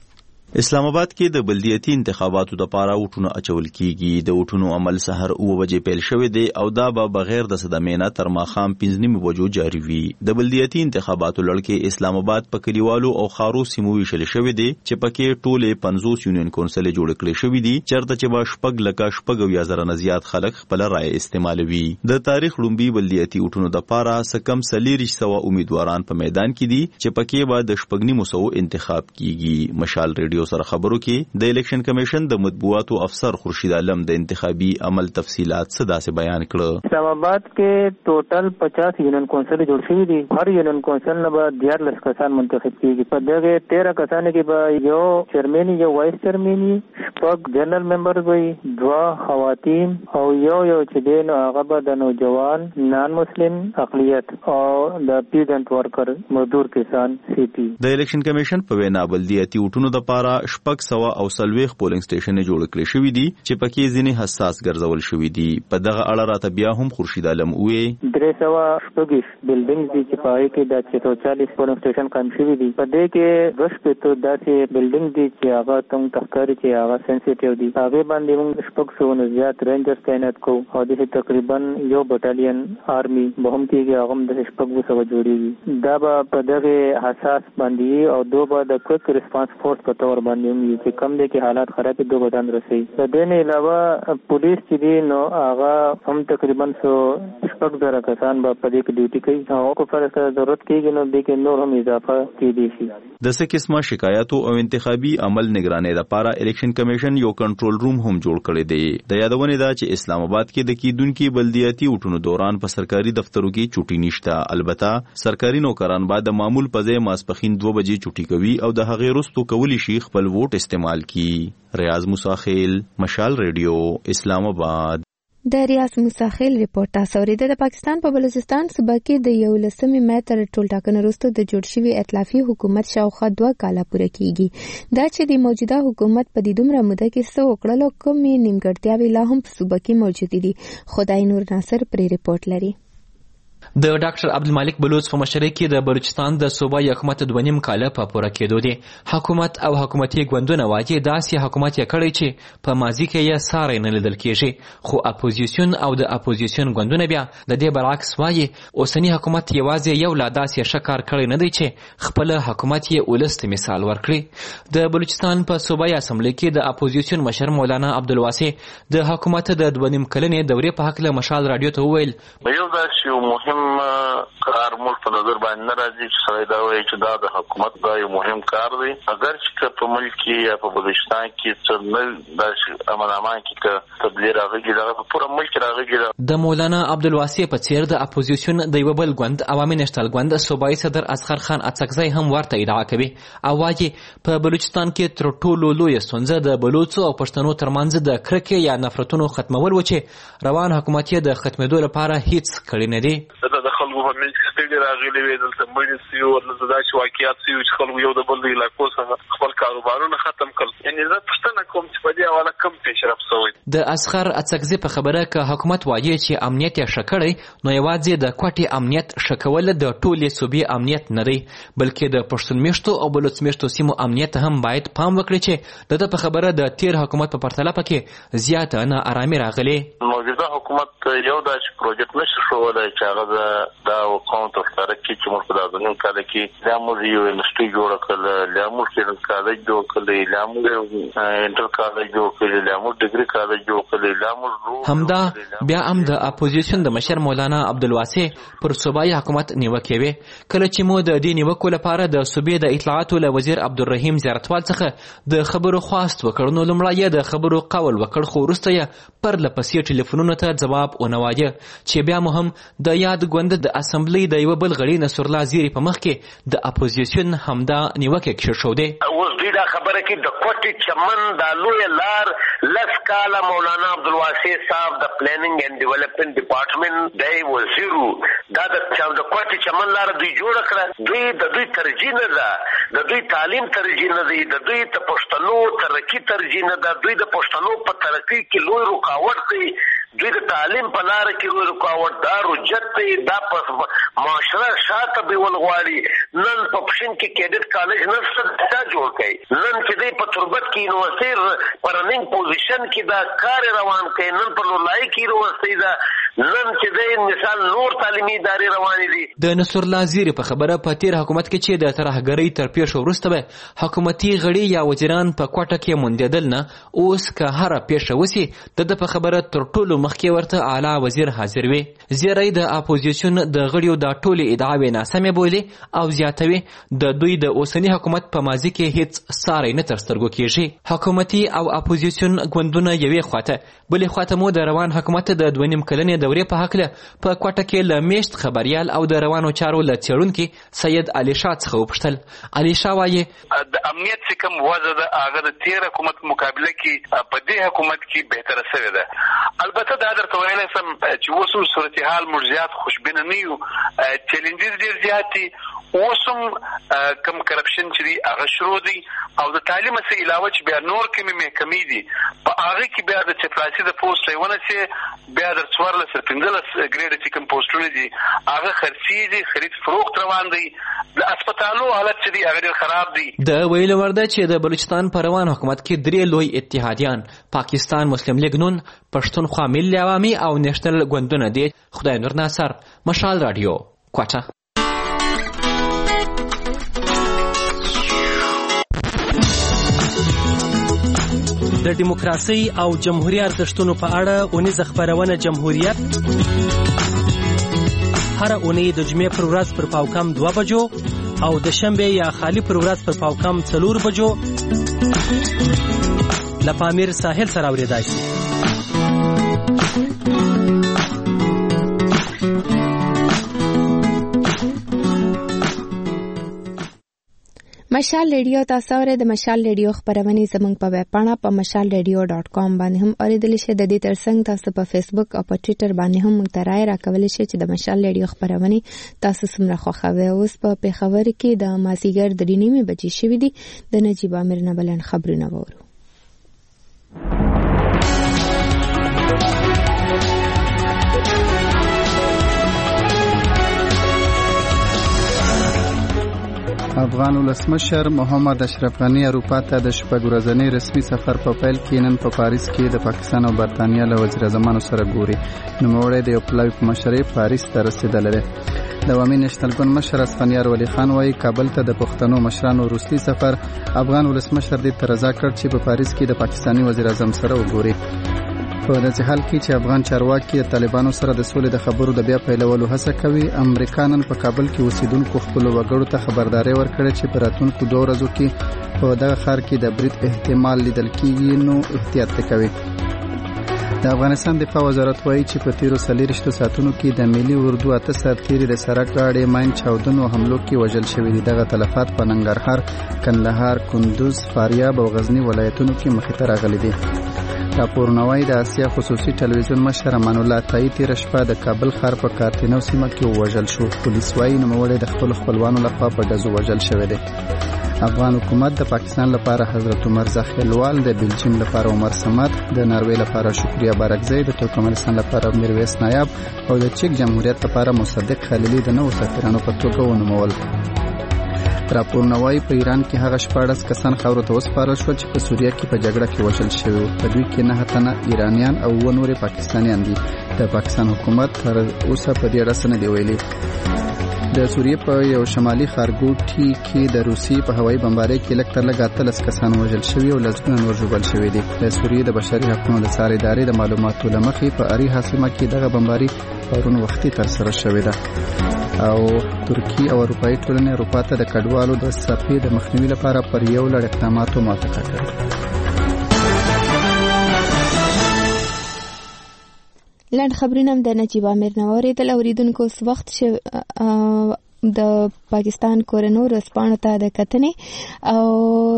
اسلام آباد کې د بلدیاتي انتخاباتو لپاره ووټونه اچول کیږي. د ووټونو عمل سحر اوه بجې پیل شوی دی او دا به بغیر د صدمې نه تر ماښام پنځه نیمې بجو جاري وي. د بلدیاتي انتخاباتو لړ کې اسلام آباد په کلیوالو او ښارو سیمو ویشل شوی دی چې پکې ټولې پنځوس یونین کونسلې جوړ کړي شوي دي چېرته چې به شپږ لکه شپږ اویا زره نه زیات خلک خپله رایه استعمالوي. د تاریخ لومړي بلدیاتي ووټونو دپاره څه کم څلېرویشت سوه امیدواران په میدان کې دي چې پکې به د شپږ نیمو سوو انتخاب کیږي. مشال ریډیو سره خبرو کې د الیکشن کمیشن د مطبوعاتو افسر خورشید عالم د انتخابي عمل تفصيلات څه داسې بیان کړه. اسلام آباد کې ټوټل پچاس یونین کونسل جوړ شوي دي. هر یونین کونسل نه به دیارلس کسان منتخب کیږي. په دغه تیرہ کسانو کې به یو چیرمن یو وایس چیرمن شپږ جنرال ممبر وي، دوه خواتین او یو یو چې دی نو هغه به د نوجوان نان مسلم اقلیت او د پیډنټ ورکر مزدور کسان سی پی. د الیکشن کمیشن په وینا بلدیاتي ووټونو لپاره شپږ سوه او څلوېښت پولینګ سټیشنې جوړ کړي شوي دي چې پکې ځینې حساس ګرځول شوي دي. په دغه اړه راته بیا هم خورشید عالم وویل درې سوه شپږویشت بلډینګ دي چې په هغې کې د چې سو چالیس پولینګ سټیشن قایم شوي دي. په دې کې دوه شپېته داسې بلډینګ دي چې هغه ته موږ ته ښکاري چې هغه سنسیټیو دي. هغې باندې موږ شپږ سوو نه زیات رینجرز تعینات کوو او داسې تقریبا یو بټالین آرمي به هم کېږي، هغه هم داسې شپږ سوه جوړېږي. دا به په دغې حساس باندې او دو به د کویک ریسپانس فورس په طور باندې هم وي چې کم دی کې حالات خراب دي، دو بدن رسي. د دې نه علاوه پولیس چې دی نو هغه هم تقریبا سو شپږ زره کسان به په دې کې ډیوټي کوي او کو فرض سره ضرورت کېږي نو دې کې نور هم اضافه کېدی شي. د څه قسمه شکایاتو او انتخابي عمل نگرانۍ لپاره الیکشن کمیشن یو کنټرول روم هم جوړ کړی دی. د یادونه ده چې اسلام آباد کې د کیدونکو بلدیاتي ووټونو دوران په سرکاري دفترو کې چوټي نشته. البته سرکاري نوکران بعد د معمول په ځای ماسپخین دوه بجې چوټي کوي او د هغې وروسته کولی شي خپل ووټ استعمال کی. ریاض موسی خیل، مشال ریډیو، اسلام آباد. د ریاض موسیخیل ریپورت تاسو اوریدل. د پاکستان په بلوچستان صوبه کې د یو لسمې مې تر ټولټاکنو وروسته د جوړ شوي ائتلافي حکومت شاوخوا دوه کاله پوره کیږي. دا چې د موجوده حکومت په دې دومره موده کې څه وکړلو کومې نیمګړتیاوې لا هم په صوبه کې موجودې دي. خدای نور ناصر پرې ریپورت لري. د ډاکټر عبدالمالک بلوچ په مشرۍ کې د بلوچستان د صوبایي حکومت دوه نیم کاله په پوره کېدو دي. حکومت او حکومتي ګوندونه وايي داسې حکومت یې کړی چې په ماضي کې یې ساری نه لیدل کېږي، خو اپوزیسیون او د اپوزیسیون ګوندونه بیا د دې برعکس وايي اوسنی حکومت یوازې یو لا داسې ښه کار کړی نه دی چې خپل حکومت یې ولس ته مثال ورکړي. د بلوچستان په صوبایي اسمبلۍ کې د اپوزیسیون مشر مولانا عبدالواسع د حکومت د دوه نیم کلنې دورې په هکله مشال راډیو ته وویل یو داسې مهم کار موږ په نظر باندې نه راځي چې سړی دا وایي چې دا د حکومت دا یو مهم کار دی. اگر چې په ملک کې یا په بلوچستان کې څه نه داسې امن امان کې که تبلیغ راغلی دغه په پوره ملک راغلی. د مولانا عبدالواسع په څیر د اپوزیسیون د یو بل ګوند عوامي نشتل ګوند صوبایي صدر اصغر خان اڅکزی هم ورته ادعا کوي او وايي په بلوچستان کې تر ټولو لویه ستونزه د بلوچو او پښتنو ترمنځ د کرکې یا نفرتونو ختمول و چې روان حکومت یې د ختمېدو لپاره هیڅ کړی نه دی. د خلکو په منځ کې ستړي راغلي وي، دلته مړي سوي وو، دلته داسې واقعیات سوي چې خلکو یو د بل د علاقو څخه خپل کاروبارونه ختم کړل. یعنې زه پوښتنه کوم چې په دې حواله کوم پیشرفت شوی. د اصغر اڅکزي په خبره که حکومت وایي چې امنیت یې ښه کړی نو یوازې د کوټې امنیت ښه کول د ټولې صوبې امنیت نه دی، بلکې د پښتون میشتو او بلوچ میشتو سیمو امنیت هم باید پام وکړي چې د ده په خبره د تیر حکومت په پرتله پکې زیاته ناارامي راغلې. موجوده حکومت یو داسې پروجیکټ نشي ښوولی چې هغه دا قوم ته ښکاره کړي چې موږ په دا دوه نیم کاله کې لا موږ یو انډسټري جوړه کړله، لا موږ څېړنیز کالج جوړ کړلی، لا موږ انټر کالج جوړ کړلی، لا موږ ډګري کالج جوړ کړلی، لا موږ همدا بیا هم د اپوزیسیون د مشر مولانا عبدالواسع پر صوبایي حکومت نیوکې وې. کله چې مو د دې نیوکو لپاره د صوبې د اطلاعاتو له وزیر عبدالرحیم زیارتوال څخه د خبرو خواست وکړ نو لومړی یې د خبرو قول وکړ، خو وروسته یې پرله پسې ټلیفونونو ته ځواب ونه وایه چې بیا مو هم د یاد ګوند د اسمبلۍ د یوه بل غړي نصرالله زیري په مخ کې د اپوزیسیون همدا نیوکې کېښودې. اوس دوی دا خبره کوي د کوټې چمن دا لویه لار لس کاله مولانا عبدالواسع صاحب د پلانینګ اینډ ډیولپمنټ ډپارټمنټ دی وزیر دا د کوټې چمن لار دوی جوړه کړه. دوی د دوی ترجیح نه ده، د دوی تعلیم ترجیح نه دی، د دوی د پښتنو ترقي ترجیح نه ده، دوی د پښتنو په ترقي کې لوی رکاوټ دی، دوی د تعلیم په لاره کې لوی رکاوټ دا رجت دی، دا په معاشره شاته بیول غواړي. نن په پښین کې کیډټ کالج نشته دا جوړ کړي، نن چې دی په تربت کې یونیورسټي په رننګ پوزیشن کې دا کار روان کړي، نن په لولای کې یونیورسټي دا، نن چې دی مثال نور تعلیمي ادارې روانې دي. د نصرالله زیري په خبره په تیر حکومت کې چې د ترهګرۍ تر پیښو وروسته به حکومتي غړي یا وزیران په کوټه کې موندېدل نه، اوس که هره پیښه وسي د ده په خبره تر ټولو مخکې ورته اعلی وزیر حاضر وي. زیری د اپوزیسیون د غړیو دا ټولې ادعاوې ناسمې بولي او زیاتوي د دوی د اوسني حکومت په ماضي کې هیڅ ساری نه تر سترګو کېږي. حکومتي او اپوزیسیون ګوندونه یوې خواته، بلې خواته مو د روان حکومت د دوه نیم کلنې دورې په هکله په کوټه کې له میشت خبریال او د روانو چارو له څېړونکي سید علي شاه څخه وپوښتل. علي شاه وایي د امنیت چې کوم وضع ده هغه د تیر حکومت مقابله کې په دې حکومت کې بهتره شوې ده. البته دا درته ویلی سم چې اوس هم صورتحال موږ زیات خوشبینه نه یو، چیلنجز ډېر زیات دي، اوس هم کم کرپشن چې دی هغه شروع دی او د تعلیم څخه علاوه چې بیا نور کومې محکمې دي په هغه کې بیا د چپړاسي د پوسټ لیونه چې بیا د څوارلس تر پنځلس ګریډ چې کوم پوسټونه دي هغه خرڅي دي، خرید فروخت روان دی، د هسپتالو حالت چې دی هغه ډېر خراب دی. د ویلو وړ ده چې د بلوچستان په روان حکومت کې درې لوی اتحادیان پاکستان مسلم لیگ نون، پښتونخوا ملي عوامي او نېشنل ګوندونه دي. خدای نور ناصر، مشال رادیو، کوټه. د دیموکراسي او جمهوریت ارزښتونو په اړه اونیزه خبرونه جمهوریت هر اونۍ د جمعې پر ورځ پر پاوکم دوه بجو او د شنبه یا خالی پر ورځ پر پاوکم څلور بجو له پامیر ساحل سره اورېدای شي. مشال ریډیو تاسو اورئ. د مشال ریډیو خبرونه زموږ په ویب پاڼه په مشال ریډیو ډاټ کام باندې هم اوریدل شئ. د دې ترڅنګ تاسو په فیسبوک او په ټوئیټر باندې هم موږ ته رائے راکولی شئ چې د مشال ریډیو خبرونه تاسو څومره خوښوي. اوس په پیښور کې د مازیګر د نیمه بجې شوې دي. د نجیب امیر نه بلن خبرونه وورو. افغان ولسمشر محمد اشرف غنی اروپا ته د شپږ ورځني رسمي سفر په پیل کې نن په پاریس کې د پاکستان او برتانیا له وزیر اعظمانو سره ګوري. نوموړی د یو پلاوي په مشرۍ پاریس ته رسیدلی دی. د عوامي نېشنل ګوند مشر اسفندیار ولی خان وايي کابل ته د پښتنو مشرانو وروستي سفر افغان ولسمشر دې ته رضا کړ چې په پاریس کې د پاکستاني وزیر اعظم سره وګوري. په داسې حال کې چې افغان چارواکي د طالبانو سره د سولې د خبرو د بیا پیلولو هڅه کوي، امریکا نن په کابل کې اوسیدونکو خپل وګړو ته خبرداري ورکړه چې په راتلونکو دوه ورځو کې په دغه ښار کې د برید احتمال لیدل کېږي، نو احتیاط وکوي. د افغانستان دفاع وزارت وایي چې په تیرو څلېرویشتو ساعتونو کې د ملي اردو اته سرتیري د سړک غاړې ماین چاودنو او حملو کې وژل شوي دي. دغه تلفات په ننګرهار، کندهار، کندوز، فاریاب او غزنی ولایتونو کې مخې ته راغلي دي. راپورونه وايي د اسیا خصوصي ټلویزیون مشر امان الله تایي تېره شپه د کابل ښار په کارتینو سیمه کې ووژل شو. پولیس وايي نوموړی د خپلو خپلوانو لخوا په ډزو وژل شوی دی. افغان حکومت د پاکستان لپاره حضرت عمر زخیلوال، د بلجیم لپاره عمر صمد، د ناروې لپاره شکریا بارکزی، د ترکمنستان لپاره میرویس نایب او د چک جمهوریت لپاره مصدق خلیلي د نوو سفیرانو په توګه ونومول. راپورونه وايي په ایران کې هغه شپاړس کسان خاورو ته وسپارل شول چې په سوریه کې په جګړه کې وژل شوي وو. په دوی کې نهه تنه ایرانیان او اووه نورې پاکستانیان دي. د پاکستان حکومت تر اوسه په دې اړه څه نه دي ویلي. د سوریې په یو شمالي ښارګوټي کې د روسي په هوایي بمبارۍ کې لږ تر لږه اتلس کسان وژل شوي او لسګونه نور ژوبل شوي دي. د سوریې د بشري حقوقو د څار ادارې د معلوماتو له مخې په اریحا سیمه کې دغه بمباري پرون وختي ترسره شوې ده. او ترکی او اروپایي ټولنې اروپا ته د کډوالو د څپې د مخنیوي لپاره پر یو لړ اقداماتو موافقه کړې. لاند خبرونه د نجیب امیر نه واوریدل. اوریدونکو اوس وخت چې د پاکستان کورنو رسپانو ته د کتنې او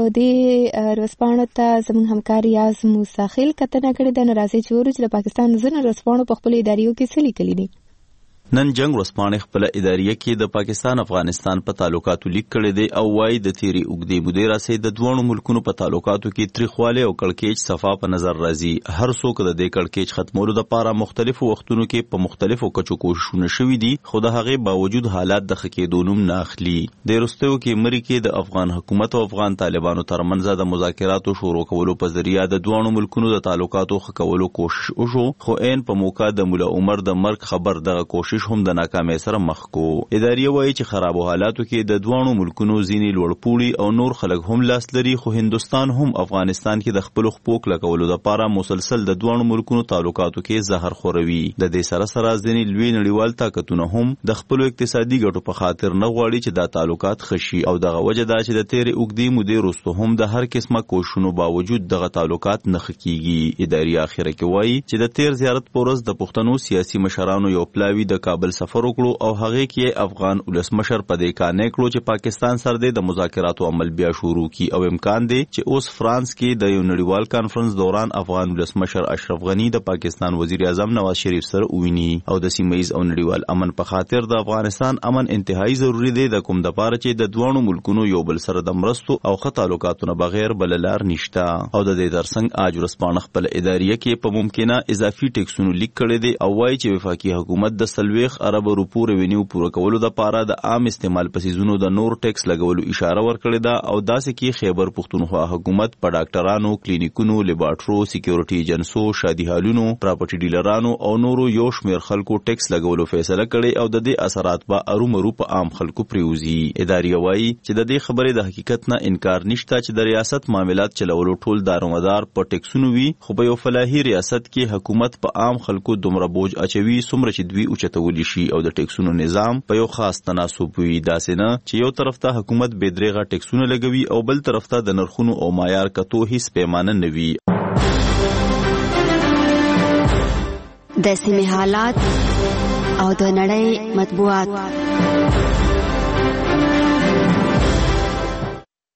د رسپانو ته زموږ همکار یاز موسی خیل کتنه کړې ده. ناراضي چورو چې د پاکستان ځینې رسپانو په خپل اداریو کې څه لیکلي دي. نن جنگ ورسپانې خپل اداریه کې د پاکستان افغانستان په تعلقاتو لیک کړی دی او وايي د تیری اوږدې مودې راځي د دوه ملکونو په تعلقاتو کې تریخواله او کړکېچ صفا په نظر راځي. هر څوک د دې کړکېچ ختمولو لپاره مختلفو وختونو کې په مختلفو کچو کوششونه شوي دي، خو د هغې باوجود حالات د ښه کېدو نوم نه اخلي. د وروستیو کې مری کې د افغان حکومت او افغان طالبانو ترمنځ د مذاکراتو شروع کولو په ذریعہ د دوه ملکونو د تعلقاتو ښه کولو کوشش وشو، خو عین په موقع د مولا عمر د مرګ خبر دغه کوشش هم د ناکامۍ سره مخ کو. اداریه وایي چې خرابو حالاتو کې د دوه ملکونو ځینې لوړپوړي او نور خلک هم لاس لري، خو هندستان هم افغانستان کې د خپل حقوق لکولو لپاره مسلسل د دوه ملکونو تعلقاتو کې زهر خوروي. د دې سره سره ځینې لوی نړیوال طاقتونه هم د خپل اقتصادي ګټو په خاطر نه غواړي چې دا تعلقات خشي، او دغه وجه دا چې د تیرې اوږدې مودې وروسته هم د هر قسمه کوششونو باوجود دغه تعلقات نه ښه کیږي. اداریه اخره کې وایي چې د تیر زیارت په ورځ د پښتنو سیاسي مشرانو یو پلاوی د کابل سفر وکړو او هغه کې افغان ولسمشر په دې کانې کړو چې پاکستان سره د مذاکراتو عمل بیا شروع کی، او امکان دی چې اوس فرانس کې د یو نړیوال کانفرنس دوران افغان ولسمشر اشرف غنی د پاکستان وزیر اعظم نواز شریف سره وویني. او د سیمه‌ایز او نړیوال امن په خاطر د افغانستان امن انتهایی ضروری دی، د کوم د پاره چې د دوه ملکونو یو بل سره د مرستو او ښه تعلقاتونو بغیر بل لار نشته. او د دې ترڅنګ اج ورسپانه خپل اداریه کې په ممکنه اضافي ټیکسونو لیک کړی دی او وايي چې وفاقي حکومت د سلويخ ارب روپو ریونیو پوره کولو لپاره د عام استعمال په سيزونو د نور ټیکس لګولو اشاره ورکړې ده. او داسې کې خیبر پښتونخوا حکومت په ډاکټرانو، کلینیکونو، لیبارټرو، سکیورټي ایجنسو، شادي هالونو، پراپرټي ډیلرانو او نورو یو شمېر خلکو ټیکس لګولو فیصله کړې او د دې اثرات به ارومرو په عام خلکو پریوزي. اداري وایي چې د دې خبرې د حقیقت نه انکار نشته چې د ریاست معاملات چلولو ټول دارومدار په ټیکسونو وي، خو په یو فلاحي ریاست کې حکومت په عام خلکو دومره بوج اچوي څومره چې دوی اوچتولی شي، او د ټیکسونو نظام په یو خاص تناسب وي. داسې نه چې یو طرف ته حکومت بې درېغه ټیکسونه لګوي او بل طرف ته د نرخونو او معیار کتو هیڅ پیمانه نه وي. د سیمې حالات او د نړۍ مطبوعات.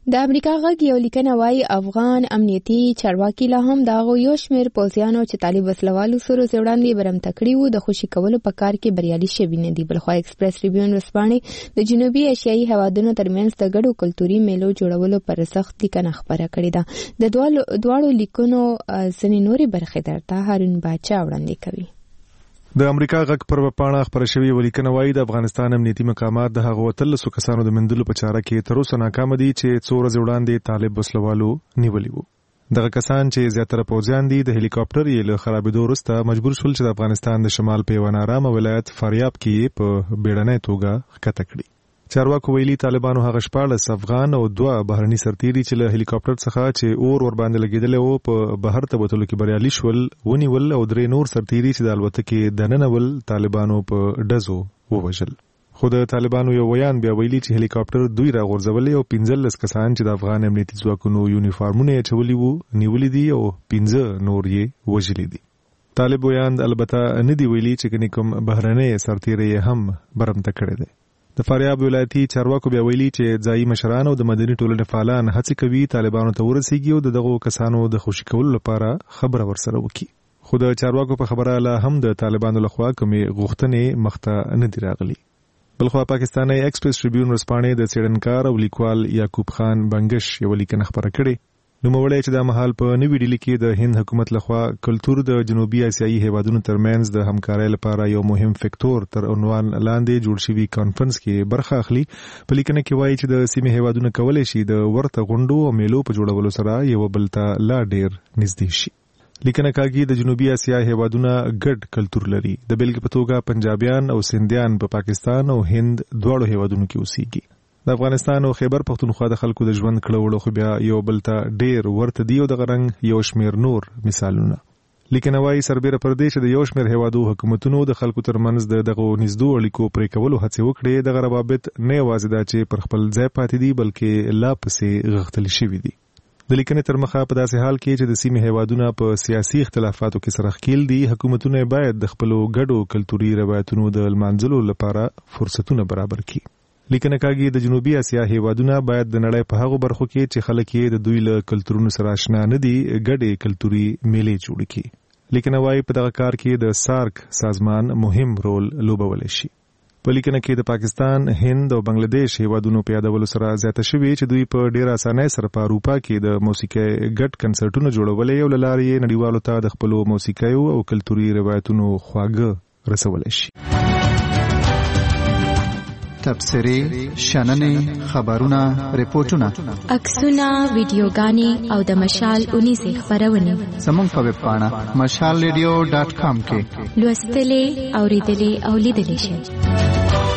د امریکا غږ یو لیکنه وايي افغان امنیتي چارواکي لا هم د هغو یو شمېر پوځیانو چې طالب وسلوالو سره وړاندې برمته کړي وو د خوشي کولو په کار کې بریالي شوي نه دي. بلخوا ایکسپریس ټریبیون ورځپاڼې د جنوبي ایشیایي هیوادونو ترمنځ د ګډو کلتوري میلو جوړولو پر سخت لیکنه خپره کړې ده. د دواړو لیکنو ځینې نورې برخې درته هارون باچا وړاندې کوي. د امریکا غږ پر وپاڼه خبره شوې ولیکنه وايي د افغانستان امنیتي مقامات د هغو اتلسو کسانو د مندلو په چاره کې تر اوسه ناکام دي چې څو ورځې وړاندې طالب وسلوالو نیولي وو. دغه کسان چې زیاتره پوځیان دي د هلیکاپټر یې له خرابېدو وروسته مجبور شول چې د افغانستان د شمال په یوه نارامه ولایت فاریاب کې په بیړنۍ توګه ښکته کړي. چارواکو ویلي طالبانو هغه شپاړس افغان او دوه بهرني سرتیري چې له هلیکاپټر څخه چې اور ور باندې لګېدلی وو په بهر ته وتلو کې بریالي شول ونیول او درې نور سرتیري چې د الوتکې دننه ول طالبانو په ډزو ووژل. خو د طالبانو یو ویان بیا ویلي چې هلیکاپټر دوی راغورځولي او پنځلس کسان چې د افغان امنیتي ځواکونو یونیفارمونه یې اچولي وو نیولي دي او پنځه نور یې وژلي دي. طالب ویان البته نه دی ویلي چې کني کوم بهرني سرتیري هم برمته کړی دی. د فاریاب ولایتي چارواکو بیا ویلي چې ځایي مشران او د مدني ټولنې فعالان هڅې کوي طالبانو ته ورسیږي او دغه کسانو د خوشي کولو لپاره خبره ورسره وکړي. خو د چارواکو په خبره لا هم د طالبانو لخوا کومې غوښتنې مخته نه دي راغلي. بلخوا پاکستاني ایکسپریس ټریبیون ورځپاڼې د څېړنکار او لیکوال یعقوب خان بنگش یو لیکنه خبره کړې. نوموړی چې د مهال په نوې ډیلي کې د هند حکومت لخوا کلتور د جنوبي اسیایي هیوادونو ترمنځ د همکارۍ لپاره یو مهم فکتور تر عنوان لاندې جوړ شوي کانفرنس کې برخه اخلي. په لیکنه کې وایي چې د سیمې هیوادونه کولی شي د ورته غونډو او میلو په جوړولو سره یو بل ته لا ډیر نږدې شي. لیکنه کاږي د جنوبي اسیا هیوادونه ګډ کلتور لري. د بیلګې په توګه پنجابیان او سندیان په پاکستان او هند دواړو هیوادونو کې اوسېږي. د افغانستان او خیبر پختونخوا د خلکو د ژوند کړولو خو بیا یو بل ته ډیر ورته دی او د غرنګ یو شمیر نور مثالونه. لیکنه وايي سربېره پر دې چې د یو شمیر هیوادو حکومتونو د خلکو ترمنځ د دغه نږدې اړیکو پرې کولو هڅې وکړې، دغه روابط نه یوازې دا چې پر خپل ځای پاتې دي بلکې لا پسې غښتلي شوي دي. د لیکنې تر مخه په داسې حال کې چې د سیمې هیوادونه په سیاسي اختلافاتو کې سره ښکیل دي، حکومتونه باید د خپلو ګډو کلتوري روایتونو د لمانځلو لپاره فرصتونه برابر کړي. لیکنه کاږي د جنوبي اسیا هیوادونه باید د نړۍ په هغو برخو کې چې خلک یې د دوی له کلتورونو سره آشنا نه دي ګډې کلتوري میلې جوړې کړي. لیکنه وايي په دغه کار کې د سارک سازمان مهم رول لوبولی شي. په لیکنه کې د پاکستان، هند او بنگلاديش هیوادونو په یادولو سره زیاته شوې چې دوی په ډېر اسانۍ سره په اروپا کې د موسیقۍ ګډ کنسرټونه جوړولې او له لارې یې نړیوالو ته د خپلو موسیقیو او کلتوري روایتونو خواږه رسولی شي. تبصرې، شننې، خبرونه، ریپورتونه، عکسونه، ویډیوګانې او د مشال اونیزې خپرونې زموږ په ویب پاڼه مشال ریډیو ډاټ کام کې لوستلې، اوریدلې او لیدلې شئ.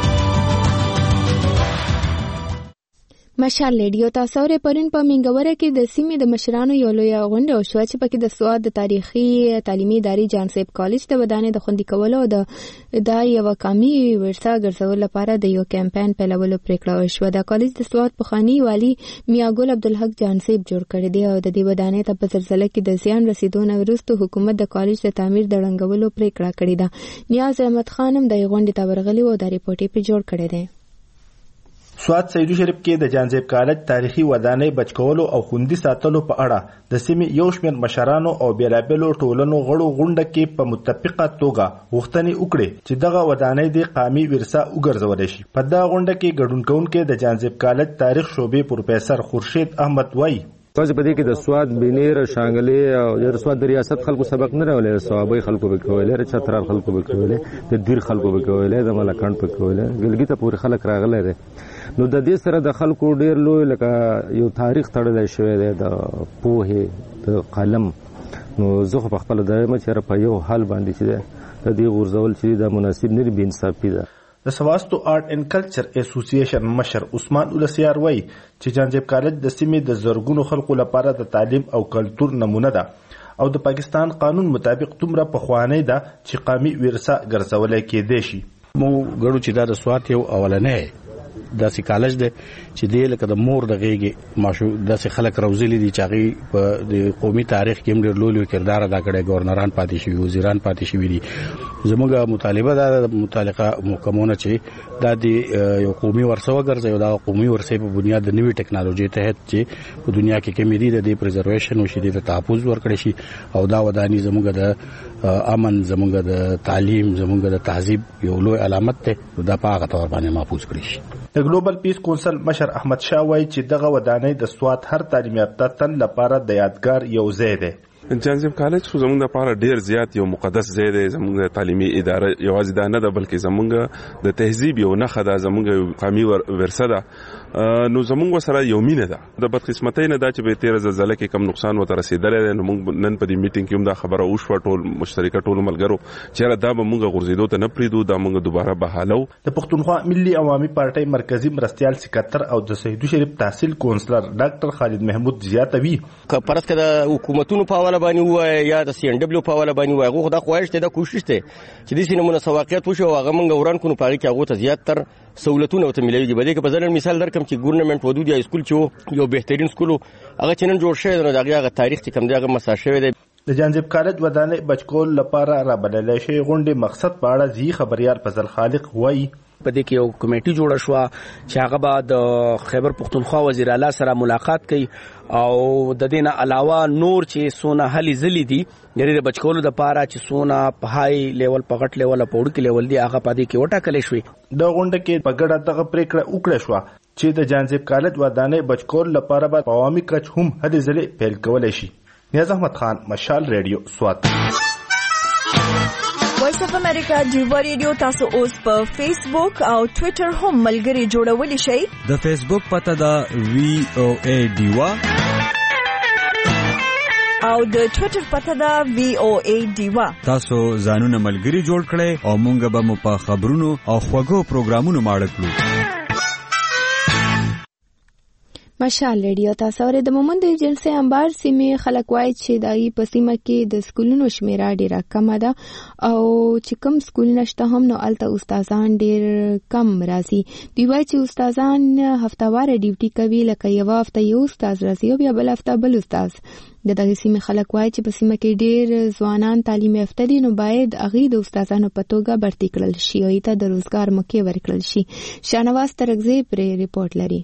مشال ریډیو تاسو ورې پرون په منګوره کې د سیمې د مشرانو یو لوی غونډه وشوه چې پکې د سواد د تاریخي تعلیمي ادارې جانسیب کالج د ودانۍ د خوندي کولو او د دا یو قومي ورثه ګرځولو لپاره د یو کمپاین پیلولو پریکړه وشوه. د کالج د سواد پخوانی والي میاګل عبدالحق جانسیب جوړ کړی دی او د دې ودانۍ ته په زلزلې کې د زیان رسیدو نه وروسته حکومت د کالج د تعمیر د ړنګولو پریکړه کړې ده. نیاز احمد خانم د غونډې ته ورغلی او د ریپورټ په جوړ کړی دی. سواد سیدو شریف کې د جانزیب کالج تاریخي ودانۍ بچکولو او خوندي ساتلو په اړه د سیمې یو شمېر مشرانو او بیلابېلو ټولنو غړو غونډه کې په متفقه توګه غوښتنې وکړې چې دغه ودانۍ د قومي ورثه وګرځولی شي. په دغه غونډه کې ګډون کوونکي د جانزیب کالج تاریخ شعبې پروفیسر خورشید احمد وایي تاسو په دې کې د سواد بنیر شانګلې او د سواد د ریاست خلکو سبق نه راولې، صوابي خلکو به کولې، چترال خلکو به کولې، د دیر خلکو به کولې، د ملکند به کولې، ګلګي ته پورې خلک راغلي دي. نو د دې سره د خلکو ډیر لوی لکه یو تاریخ تړلی شوی دی د پوهې د قلم. نو زه په خپل د مچره په یو حال باندې چې د دې غورځول چې د مناسب نه بي انصافي ده. د سواستو آرټ اینڈ کلچر اسوسییشن مشر عثمان اولسیار وایي چې جانزیب کالج د سیمې د زرګونو خلکو لپاره د تعلیم او کلتور نمونه ده او د پاکستان قانون مطابق دومره پخوانی ده چې قومي ورثه ګرځولی کېدی شي. مو ګړو چې دا د سواد یو اولنۍ داسې کالج دی چې دی لکه د مور د غېږې ماشو داسې خلک روزلي دي چې هغې په د قومي تاریخ کې هم ډېر لوی لوی کردار ادا کړی، ګورنران پاتې شوي، وزیران پاتې شوي دي. زموږ مطالبه دا د متعلقه محکمونه چې دا د یو قومي ورثه وګرځي او دا قومي ورثې په بنیاد د نوې ټکنالوژي تحت چې په دنیا کې کمې دي د دې پرزرویشن وشي، د تحفظ ورکړي شي او دا وداني زموږ د امن، زموږ د تعلیم، زموږ د تهذیب یو لوی علامت ده، دا په هغه تور باندې محفوظ کړي شي. د ګلوبل پیس کونسل مشر احمد شاه وایي چې دغه ودانۍ د سوات هر تعلیم یافته تن لپاره د یادګار یو ځای دی. جانزم کالج خو زمونږ لپاره ډیر زیات یو مقدس ځای دی. زمونږ تعلیمي اداره یوازې دا نه ده بلکې زمونږ د تهذیب یو نښه ده، زمونږ قومي ورثه ده. نو زمونږ سره یو مینه ده. د بدقسمتۍ نه دا چې به تیر زلزلې کې کم نقصان وته رسیدلی دی، نو موږ نن په دې میټینګ کې هم دا خبره وشوه ټول مشترکه ټول ملګرو چې دا به موږ غورځېدو ته نه پرېږدو، دا موږ دوباره بحالو. د پښتونخوا ملي عوامي پارټۍ مرکزی مرستیال سکرټر او د سیدو شریف تحصیل کونسلر ډاکټر خالد محمود زیاتوي که پرسته د حکومتونو په حواله باندې وای یا د سی ان ډبلیو په حواله باندې وای، هغه د خواهش ته د کوشش ته چې د سینمو سواقعیت وشو، هغه موږ وران کو په کې هغه ته زیات تر سہولتونه ته ملويږي. بلکې په ځل مثال درکم چې ګورنمنت ودود یا سکول چې یو بهترین سکول هغه چې نن جوړ شوی دی، هغه تاریخ چې کم دی هغه مسا شوی دی. د جانزیب کالج ودانۍ بچکول لپاره را بللای شي غونډې مقصد په اړه ځي خبريال فضل خالق وایي په دې کې یو کمیټي جوړه شو چې هغه به د خیبر پختونخوا وزیر اعلی سره ملاقات کوي او د دې نه علاوه نور چې سونه هلي زلي دي د بچکولو د پاره چې سونه په هاي لیول په غټ لیول په وړ کې لیول دي هغه په دې کې وټاکل شوی. د غونډه کې په ګډه دغه پریکړه وکړه شو چې د جانزیب کالج ودانۍ بچکول لپاره به عوامي کچ هم هلي زلي پیل کولای شي. نیاز احمد خان، مشال ریډیو، سوات. وایس اف امریکا ډیوا ریډیو تاسو اوس په فیسبوک او ټوئیټر هم ملګري جوړولی شئ. د فیسبوک پته دا وی او ای ډیوا او د ټوئیټر پته دا وی او ای ډیوا. تاسو ځانونه ملګري جوړ کړئ او مونږ به مو په خبرونو او خوږو پروګرامونو ماړه کړو. مشال ریډیو تاسو اورئ. د مومند ایجنسی انبار سیمې خلک وایي چې دایي په سیمه کې د سکولونو شمیره ډیره کمه ده او چې کم سکولونه شته هم نو الته استادان ډیر کم راځي. دوی وایي چې استادان هفتهواره ډیوټي کوي، لکه یو هفته یو استاد راځي او بیا بل هفته بل استاد. د دغه سیمې خلک وایي چې په سیمه کې ډیر ځوانان تعلیم یافته دي، نو باید هغه د استادانو په توګه برتي کړل شي او ته د روزګار موقع ورکړل شي. شانواز ترغزی پر ریپورت لري.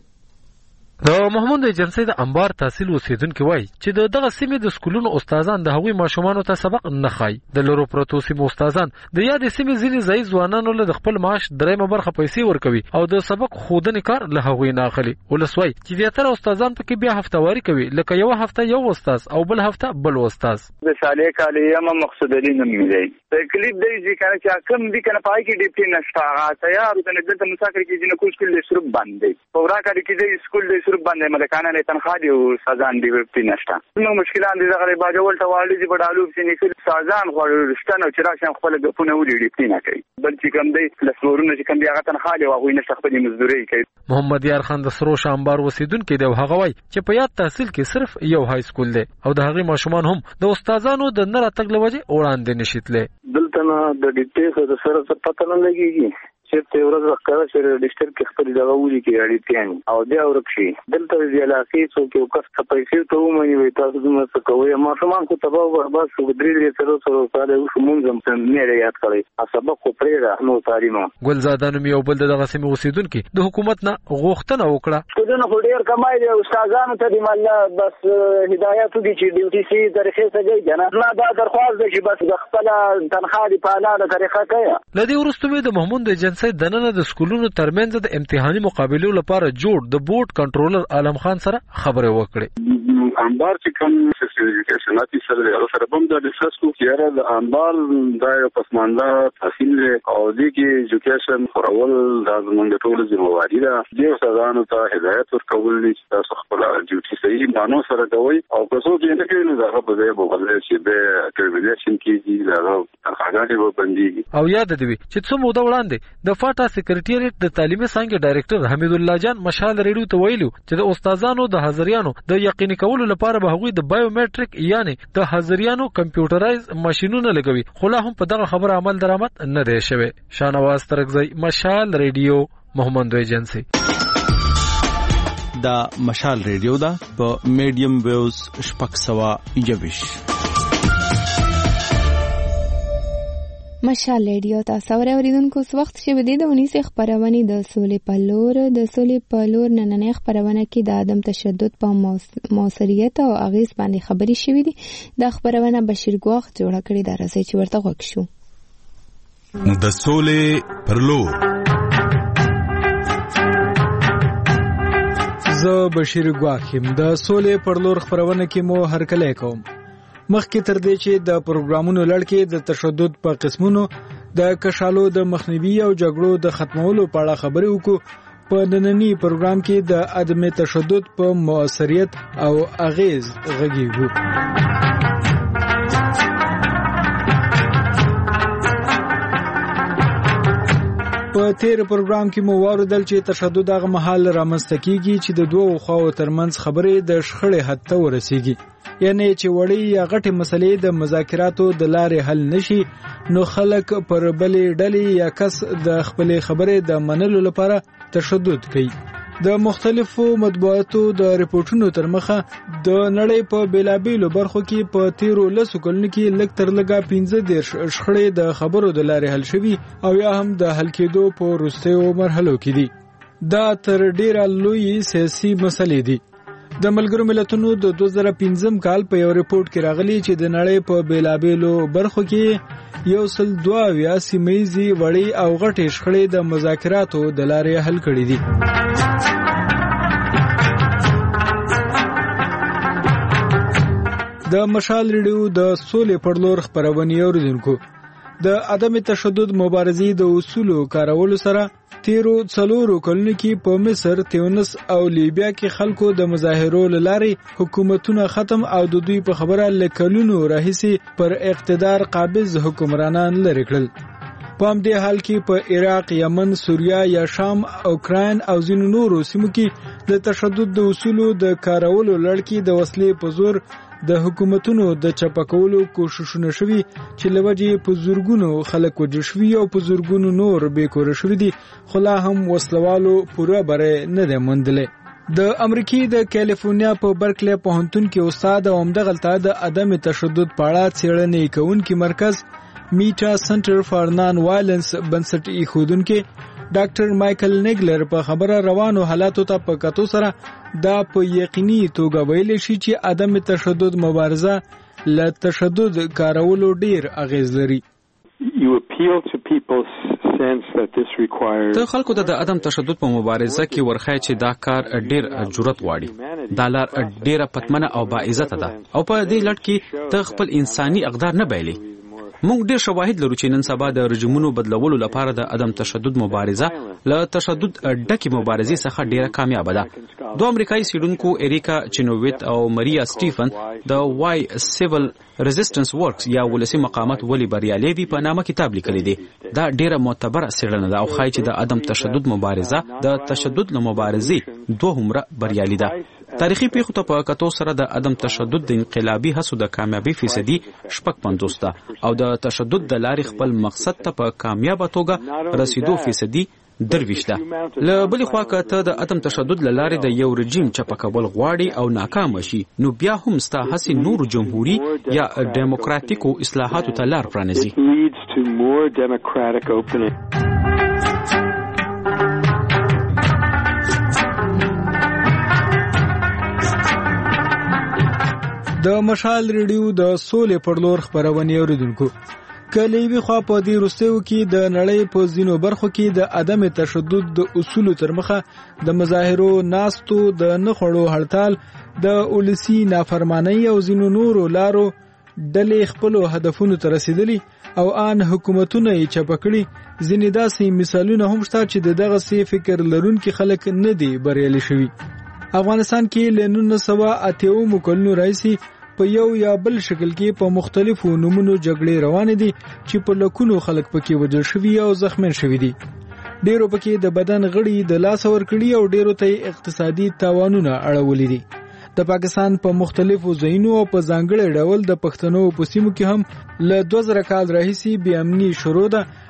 د محمود ایجنسی د انبار تحصیل اوسیدونکو وایي چې د دغه سیمې د سکولونو استادان د هغوی ماشومانو ته سبق نه ښایي. د لرو پرتو سیمو استادان د یادې سیمې ځینې ځایي ځوانانو له خپل معاش درېیمه برخه پیسې ورکوي او د سبق ښودنې کار له هغوی نه اخلي. ولس وایي چې زیاتره استادان پکې بیا هفتهواري کوي، لکه یو هفته یو استاد او بل هفته بل استاد. د صالح کالیه ما مقصود علی نوم دی. تکلیف دی چې کنه کم دي کنه پای کې ډیپټي نشته، هغه تیار د دلته مسافر کې جن کو سکول له سرب باندې پورا کړي کې د سکول له سرب باندې ملکانه نه تنخواه دی او سازان دی ډیپټي نشته. نو مشکلات دي دغه باجول ته والي چې په ډالو کې نکل سازان خو رښتنه چې راشم خپل غفونه ودی ډیپټي نه کوي، بل چې کم دی لسورونه چې کم دی هغه تنخواه دی او هغه نشته خپل مزدوري کوي. محمد یار خان د سرو شامبار وسیدونکو دی، هغه وایي چې په یاد تحصیل کې صرف یو های سکول دی او د هغه ماشومان هم د استادانو د نه راتګ لوجه وړاندې نشیتله. دلته نه د ډیټیل سره څه پته نه لګیږي چې ته ورځ وکړه چې رجستر کې خپل دغه ولي کې اړیتيان او بیا ورکشي دلته د علاقې څوک یو کس ته پیسې ته ومني وي تاسو زما څه کوي ما سامان کو تباہ برباد شو درې درې سره سره سره وشو مونږ هم نه یاد کړی سبق کو پرېږه نو تعلیم. ګلزاده نوم یو بل دغه سیمه اوسیدونکو د حکومت نه غوښتنه وکړه کله خو ډیر کمای دي استادانو ته دی مله بس هدایت دي چې ډیوټي سي طریقې څخه جنا نه دا درخواست دي چې بس د خپل تنخواه دی په اعلی طریقه کوي. لدی ورستوي د محمود ایجنسی دننه د سکولونو ترمنځ د امتحاني مقابلو لپاره جوړ د بورډ کنټرولر عالم خان سره خبرې وکړې. انبار چې کوم سیسټم ناتي سره د سره بم د ریسرچ کو کیره د انبار د پسمانده تحصیل او د کې ایجوکیشن فورول د زمونږ ټول ذمہواری ده. د استادانو ته هدایت ورکول دي چې تاسو خپل ډیوټي صحیح مانو سره کوي او که څو دې نه کوي نو هغه په ځای بوغل شي د کریمینیشن کېږي دا هغه به بنديږي. او یاد دی چې څو موده وړاندې د فاټا سکریټریټ د تعلیمي څنګه ډایریکټر حمید الله جان مشال ریډیو ته ویلو چې د استادانو د حاضریانو د یقیني کولو لپاره به هغوی د بایومټریک یعنی د حاضریانو کمپیوټرایز ماشینونه لګوي، خو لا هم په دغه خبره عمل درآمد نه دی شوی. شانواز ترغزی، مشال ریډیو، محمد ایجنسی. دا مشال ریډیو دا په میډیم ویوز شپږ سوه یوویش. مشال ریډیو تاسو اوریدونکو اوس وخت شوه د ونیسې خبرونه د سولې په لور د سولې په لور نننې خبرونه کې د عدم تشدد په موثریت او اغیز باندې خبري شوې دي. د خبرونه بشیر ګواخ جوړ کړی دا راځي چې ورته غوښ شو. د سولې پر لور زه بشیر ګواخیم د سولې پر لور خبرونه کې مو هرکلی کوم. مخکې تر دې چې د پروګرامونو لړ کې د تشدد په قسمونو د کشالو د مخنیوي او جګړو د ختمولو په اړه خبرې وکړو، په نننی پروګرام کې د عدم تشدد په موثریت او اغیز غږیږو. په تیر پروګرام کې مو واردل چې تشدد هغه مهال رامنځته کیږي چې د دوو خواو ترمنځ خبرې د شخړې حد ته ورسیږي، یعنی چې وړي یا غټې مسلې د مذاکراتو د لارې حل نشي، نو خلک پر بلې ډلې یا کس د خپلې خبرې د منلو لپاره تشدد کوي. د مختلفو مطبوعاتو د ریپورتونو تر مخه د نړۍ په بیلابیلو برخو کې په تیرو لسو کلونو کې لږ تر لږه پنځه دېرش شخړې د خبرو د لارې حل شوي او یا هم د حل کېدو په وروستیو مرحلو کې دي. دا تر ډیره لوی سیاسي مسلې دي. د ملګرو ملتونو د دوه زره پنځم کال په یو ریپورت کې راغلي چې د نړۍ په بیلابیلو برخو کې یو سل دوه اویا سیمه‌یزې وړې او غټې شخړې د مذاکراتو د لارې حل کړي دي. د مشال ریډیو د سولې پر لور خبرونه اوریدونکو، د عدم تشدد مبارزې د اصولو کارولو سره تیرو څلورو کلونو کې په مصر، تیونس او لیبیا کې خلکو د مظاهرو لارې حکومتونه ختم او د دوی په خبره لکلونو راهیسي پر اقتدار قابض حکمرانان لري کړل. په همدې حال کې په عراق، یمن، سوریه یا شام، اوکراین او ځینو نورو سیمو کې د تشدد د اصولو د کارولو لړ کې د وسلې په زور د حکومتونو د چپکولو کوششونه شوي چې لوجې په زورګونو خلک وژل شوي او په زورګونو نور بیکوره شوي دي، خو لا هم وسلوالو پوره بری نه دی موندلی. د امریکې د کالیفورنیا په برکلی پوهنتون کې استاد او همدغلته د عدم تشدد په اړه څېړنې کوونکی مرکز میټا سنټر فار نان وایلنس بنسټ ایښودونکی ډاکټر مایکل نیګلر په خبره روانو حالاتو ته په کتو سره دا په یقیني توګه ویلی شي چې عدم تشدد مبارزه له تشدد کارولو ډیر اغیز لري. ته خلکو ته د عدم تشدد په مبارزه کې ورخای چې دا کار ډیر جرأت غواړي. دا لار ډیره پتمنه او باعزت ده او په دې لړ کې ته خپل انساني اقدار نه بایلي. موږ ډیر شواهد لرو چې نن سبا د رژیمونو بدلولو لپاره د عدم تشدد مبارزه له تشدد ډکې مبارزې څخه ډیره کامیابه ده. دوه امریکایي څېړونکو اریکا چینوویت او ماریا سټیفن د وای سیول ریزिस्टنس ورکس یا ولسی مقامات ولی بریالي دي په نامه کتاب لیکلی دی. دا ډیره معتبره څېړنه ده او ښایي چې د عدم تشدد مبارزه د تشدد له مبارزې دوه عمره بریالي ده. تاریخي پیښو ته په کتو سره د عدم تشدد د انقلابي هڅو د کامیابی فیصدي شپږ پنځوس ده او د تشدد د لارې خپل مقصد ته په کامیابه توګه رسیدو فیصدي درویش ده. له بلې خوا که ته د عدم تشدد له لارې د یو رژیم چپکول غواړي او ناکام شي، نو بیا هم ستا هڅې نورو جمهوري یا ډیموکراتیکو اصلاحاتو ته لار پرانیزي. د مشال ریډیو د سولې پر لور خبرونه اوریدونکو، کله وی خو په دې وروستیو کې د نړۍ په ځینو برخو کې د عدم تشدد د اصولو تر مخه د مظاهرو، ناستو، د نخړو هړتال، د اولسي نافرمانی او ځینو نورو لارو ډلې خپل هدفونو ته رسیدلي او ان حکومتونه یې چپکړي. ځینې داسې مثالونه هم شته چې دغه سي فکر لرونکي خلک نه دي بریالي شوي. افغانستان کې له نولس سوه اته اویا کلونو راځي په یو یا بل شکل کې په مختلفو نومونو جګړې روانې دي چې په لکونو خلک پکې وژل شوي او زخمین شوي دي. ډیرو پکې د بدن غړي د لاس ورکړي او ډیرو ته اقتصادي تاوانونه اړولي دي. د پاکستان په مختلفو ځایونو او په ځانګړي ډول د پښتنو په سیمو کې هم له دوه زره کال راهیسي بې امني شروع ده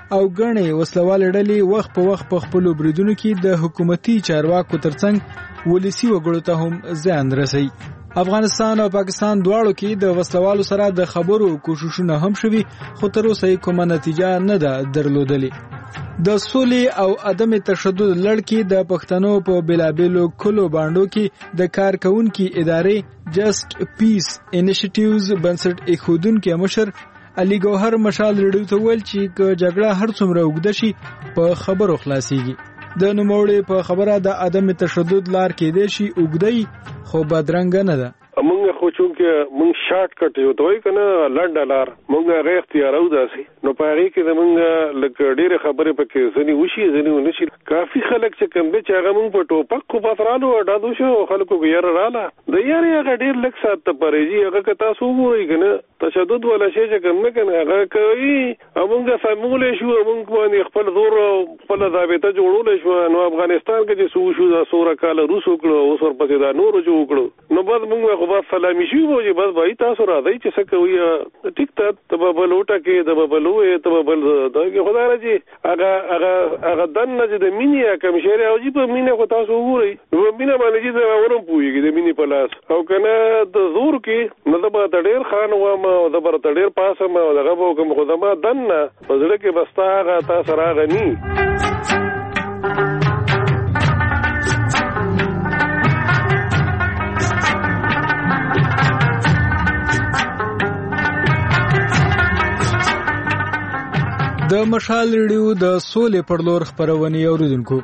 او ګڼې وسلوالې ډلې وخت په وخت په خپلو بریدونو کې د حکومتي چارواکو ترڅنګ ولسي وګړو ته هم زیان رسوي. افغانستان او پاکستان دواړو کې د وسلوالو سره د خبرو کوششونه هم شوي، خو تر اوسه یې کومه نتیجه نه ده درلودلې. د سولې او عدم تشدد لړ کې د پښتنو په بېلابېلو کلو باندو کې د کارکونکو ادارې جسټ پیس انیشیټیوز بنسټ ایښودونکي مشر علي ګوهر مشال ریډیو ته ویل چې که جګړه هر څومره اوږده شي په خبرو خلاصيږي. د نوموړي په خبره د عدم تشدد لار کېدای شي اوږدی خو بدرنګ نه ده. مونږ خو چونکه مونږ شارټ کټ یو دوی کنه لنډه لار مونږ غیر اختیارو داسي نو پاره کې مونږ لکه ډېر خبرې پکې ځنی وشي ځنی ونشي. کافي خلک چې کوم دي چې هغه مونږ په ټوپک کو پاترالو اډادو شو خلکو کې یاره رااله د یاره هغه ډېر لک سات ته پرېږي هغه که تاسو وګورئ کنه تشدد ولا شي چې کوم نه کنه هغه کوي مونږ سمولې شو مونږ باندې خپل زور خپل ضابطه جوړول شو. نو افغانستان کې چې سو شو د سوره کال روس وکړو اوس ورپسې دا نور جوړ کړو نو بعد مونږ خو بس سلامي شو وځي بس وای تاسو راځي چې څه کوي ټیک ته تبابل وټه کې د ببلوې تبابل دا کې خدای راځي هغه هغه هغه دنه چې د مینې کوم شری او جی په مینې خو تاسو وګورئ نو مینې باندې چې دا ورم پويږي د مینې په لاس او کنه د زور کې نو د با ډېر خان و ما او د بر ډېر پاسه ما دغه کوم خدما دنه په ځړه کې بستا هغه تاسو راغني. د مشال ریډیو د سولې پر لور خبرونه اوریدونکو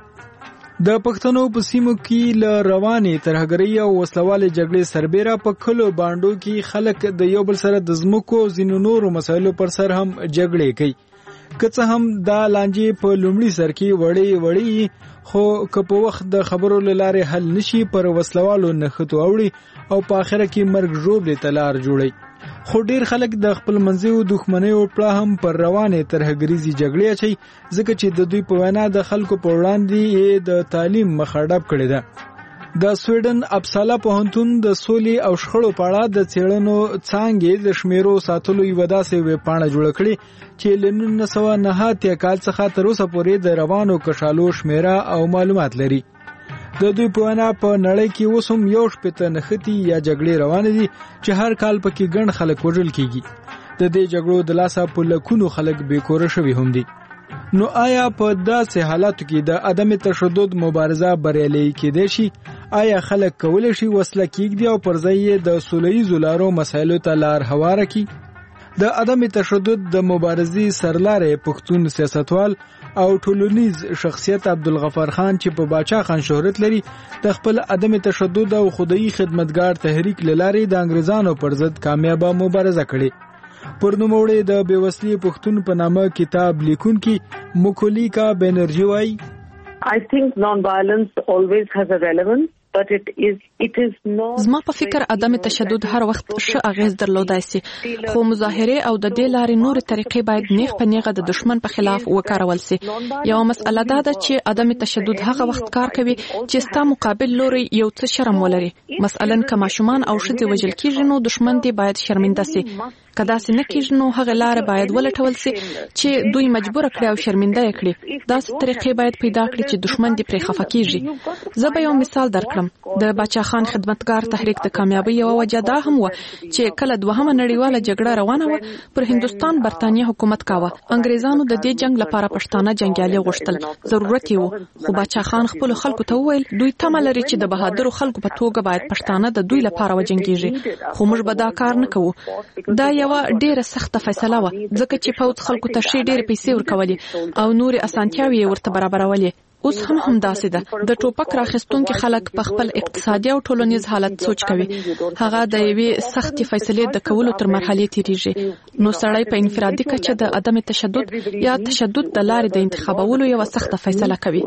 د پښتنو په سیمو کې ل روانې ترهګرۍ او وسلواله جګړې سربېره په کلو باندو کې خلک د یو بل سره د زمکو زینو نورو مسایلو پر سر هم جګړې کوي. که څه هم دا لانجې په لومړي سر کې وړي وړي خو که په وخت د خبرو لاره حل نشي پر وسلوالو نخښتو اوړي او په اخره کې مرګ ژوبلې تلار جوړي. خو ډیر خلک د خپل منځیو دښمنۍ او پړه هم پر روانې ترهګریزي جګړې اچي ځکه چې د دوی په وینا د خلکو په وړاندې د تعلیم مخاډب کړي ده. د سویډن اپسالا پوهنتون د سولې او شخړو په اړه د څېړنو څانګې د شمیرو ساتلو یو داسې ویبپاڼه جوړ کړې چې له نولس سوه نهه اتیا کال څخه تر اوسه پورې د روانو کشالو شمیره او معلومات لري. د دوی په وینا په نړۍ کې اوس هم یو شپېته نښتې یا جګړې روانې دي چې هر کال پکې ګڼ خلک وژل کیږي. د دې جګړو د لاسه په لکونو خلک بېکوره شوي هم دي. نو آیا په داسې حالاتو کې د عدم تشدد مبارزه بریالۍ کېدای شي؟ آیا خلک کولی شي وسله کېږدي او پر ځای یې د سوله ییزو لارو مسایلو ته لار هواره کړي؟ د عدم تشدد د مبارزې سرلاری پښتون سیاستوال او ټولنیز شخصیت عبدالغفار خان چې په باچا خان شهرت لري د خپل عدم تشدد او خدای خدمتګار تحریک لاري د انګريزانو پر ضد کامیابه مبارزه کړې. پر نوموړي د بېوسلي پښتون په نامه کتاب لیکونکي مکولیکا بنرجی وايي I think non-violence always has a relevance. But it is, it is not زما په فکر عدم تشدد هر وخت ښه اغیز درلودای شي خو مظاهره او د دې لارې نور طریقې باید نیغ په نیغه د دشمن په خلاف وکارول شي. یو مسله دا ده چې عدم تشدد هغه وخت کار کوي چې ستا مقابل لوري یو څه شرم ولري. مثلا کما شومان او ښځې وژل کیږي نو دشمن دی باید شرمنده شي. کدا سینه کیږي نو هغه لار باید ولټول شي چې دوی مجبور کړي او شرمنده کړي. داسې طریقې باید پیدا کړي چې دشمن دی پرې خفه کیږي. زه به یو مثال درکړم. د باچا خان خدمتګار تحریک د کامیابی یو وجه دا هم و چې کله دوهمه نړیواله جګړه روانه و پر هندستان برتانیې حکومت کاوه. انګریزانو د دې جنگ لپاره پښتانه جنگیالي غوښتل، ضرورت یې و. خو باچا خان خپل خلکو ته وویل دوی تمه لري چې د بهادرو خلکو په توګه باید پښتانه د دوی لپاره وجنګیږي، خو موږ به دا کار نه کوو. دا یو ډیره سخته فیصله و ځکه چې پوځ خلکو ته شي ډیر پیسې ورکولې او نور اسانتیاوي ورته برابرولې. اوس هم هم داسې ده. د ټوپک راخستونکو خلک په خپل اقتصادي او ټولنیز حالت سوچ کوي. هغه د یوې سختې فیصلې د کولو تر مرحلې تیریږي. نو سړی په انفرادي کچه د عدم تشدد یا تشدد د لارې د انتخابولو یو سخته فیصله کوي.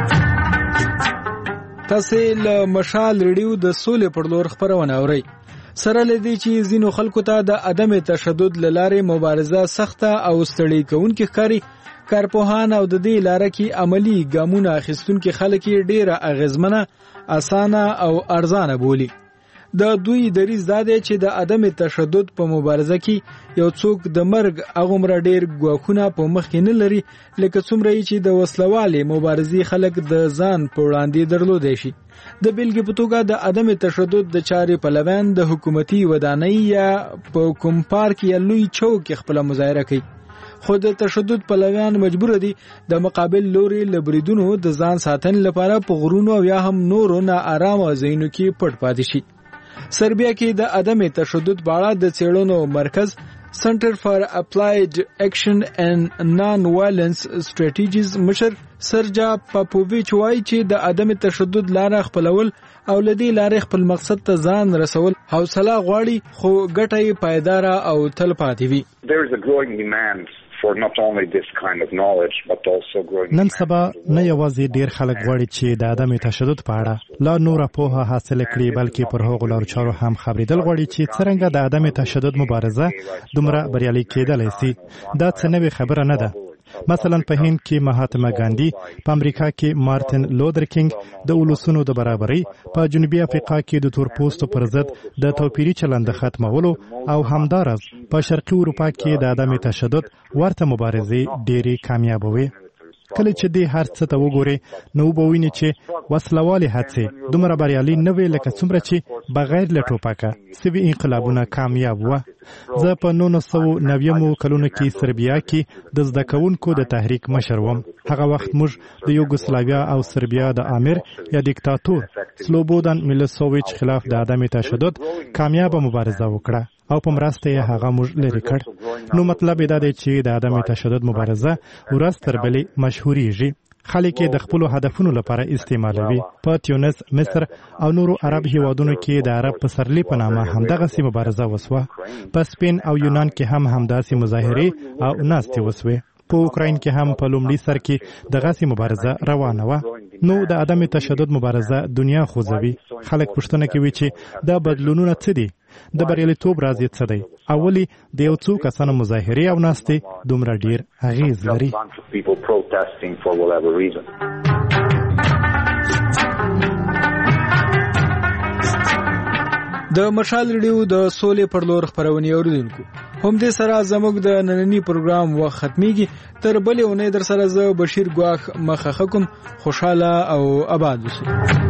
تاسو له مشال ریډیو د سولې پر لور خبرونه اورئ. سره لدی چې زینو خلکو ته د عدم تشدد لاره مبارزه سخته او ستړي کوونکې ښکاري، کارپوهان او د دې لاره کې عملی ګامونه اخیستونکي خلک ډیره اغیزمنه، اسانه او ارزانه بولي. د دوی دریځ دا دی چې د عدم تشدد په مبارزه کې یو څوک د مرګ هغومره ډیر ګواښونه په مخ کې نه لري لکه څومره چې د وسلوالې مبارزې خلک د ځان په وړاندې درلودی شي. د بیلګې په توګه د عدم تشدد د چارې پلویان د حکومتي ودانۍ یا په کوم پارک یا لوی چوک خپل مظاهره کوي، خو د تشدد پلویان مجبور دي د مقابل لوري لبریدونو د ځان ساتن لپاره په غرونو او یا هم نورو نه آرامه ځایونو کې پټ پاتې شي. سربیا کې د عدم تشدد په اړه د څېړنو مرکز سنټر فار اپلایډ اکشن اینڈ نان وایلنس سټریټیجیز مشر سرجا پاپوویچ وایي چې د عدم تشدد لاره خپلول او لدی لارې خپل مقصد ته ځان رسول حوصله غواړي، خو ګټه یې پایداره او تل پاتې وي. نن سبا نه یوازې ډیر خلک غواړي چې د عدم تشدد په اړه لا نوره پوهه حاصل کړي، بلکې پر هغو لارو چارو هم خبرېدل غواړي چې څرنګه د عدم تشدد مبارزه دومره بریالۍ کېدلی سي. دا څه نوې خبره نه ده. مثلا په هند کې مهاتما ګاندی، په امریکا کې مارتن لوتر کینګ د ولسونو د برابرۍ، په جنوبي افریقا کې د تورپوستو پر ضد د توپیري چلند ختمولو، او همدارس په شرقي اروپا کې د عدم تشدد ورته مبارزې ډېرې کامیابه وې. کله چې دې هر څه ته وګوري نو به ویني چې وسلوالې هڅې دومره بریالۍ نه وې لکه څومره چې بغیر له ټوپکه سوي انقلابونه کامیاب وه. زه په نولس سوه نویمو کلونو کې سربیا کې د زده کوونکو د تحریک مشر وم. هغه وخت موږ د یوګوسلاویا او سربیا د امیر یا دیکتاتور سلوبودان میلوسوویچ خلاف د عدم تشدد کامیابه مبارزه وکړه او په مرسته یې هغه موږ لرې کړ. نو مطلب دا دی چې د عدم تشدد مبارزه ورځ تر بلې مشهورېږي. خلک یې د خپلو هدفونو لپاره استعمالوي. په تیونس، مصر او نورو عرب هیوادونو کې د عرب پسرلی په نامه همدغسې مبارزه وسوه. په سپین او یونان کې هم همداسې مظاهرې او ناستې وسوې. په اوکراین کې هم په لومړي سر کې دغسې مبارزه روانه وه. نو د عدم تشدد مبارزه دنیا خوځوي. خلک پوښتنه کوي چې دا بدلونونه څه دي؟ د بریالیتوب راز یې څه دی؟ او ولې د یو څو کسانو مظاهرې او ناستې دومره ډیر اغیز لري؟ د مشال ریډیو د سولې پر لور خبرونه اوریدونکو، هم دې سره زموږ د نننی پروګرام وخت ختميږي. تر بلې اونۍ در سره زه بشیر ګواخ مخه کوم. خوشاله او آباد اوسئ.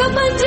د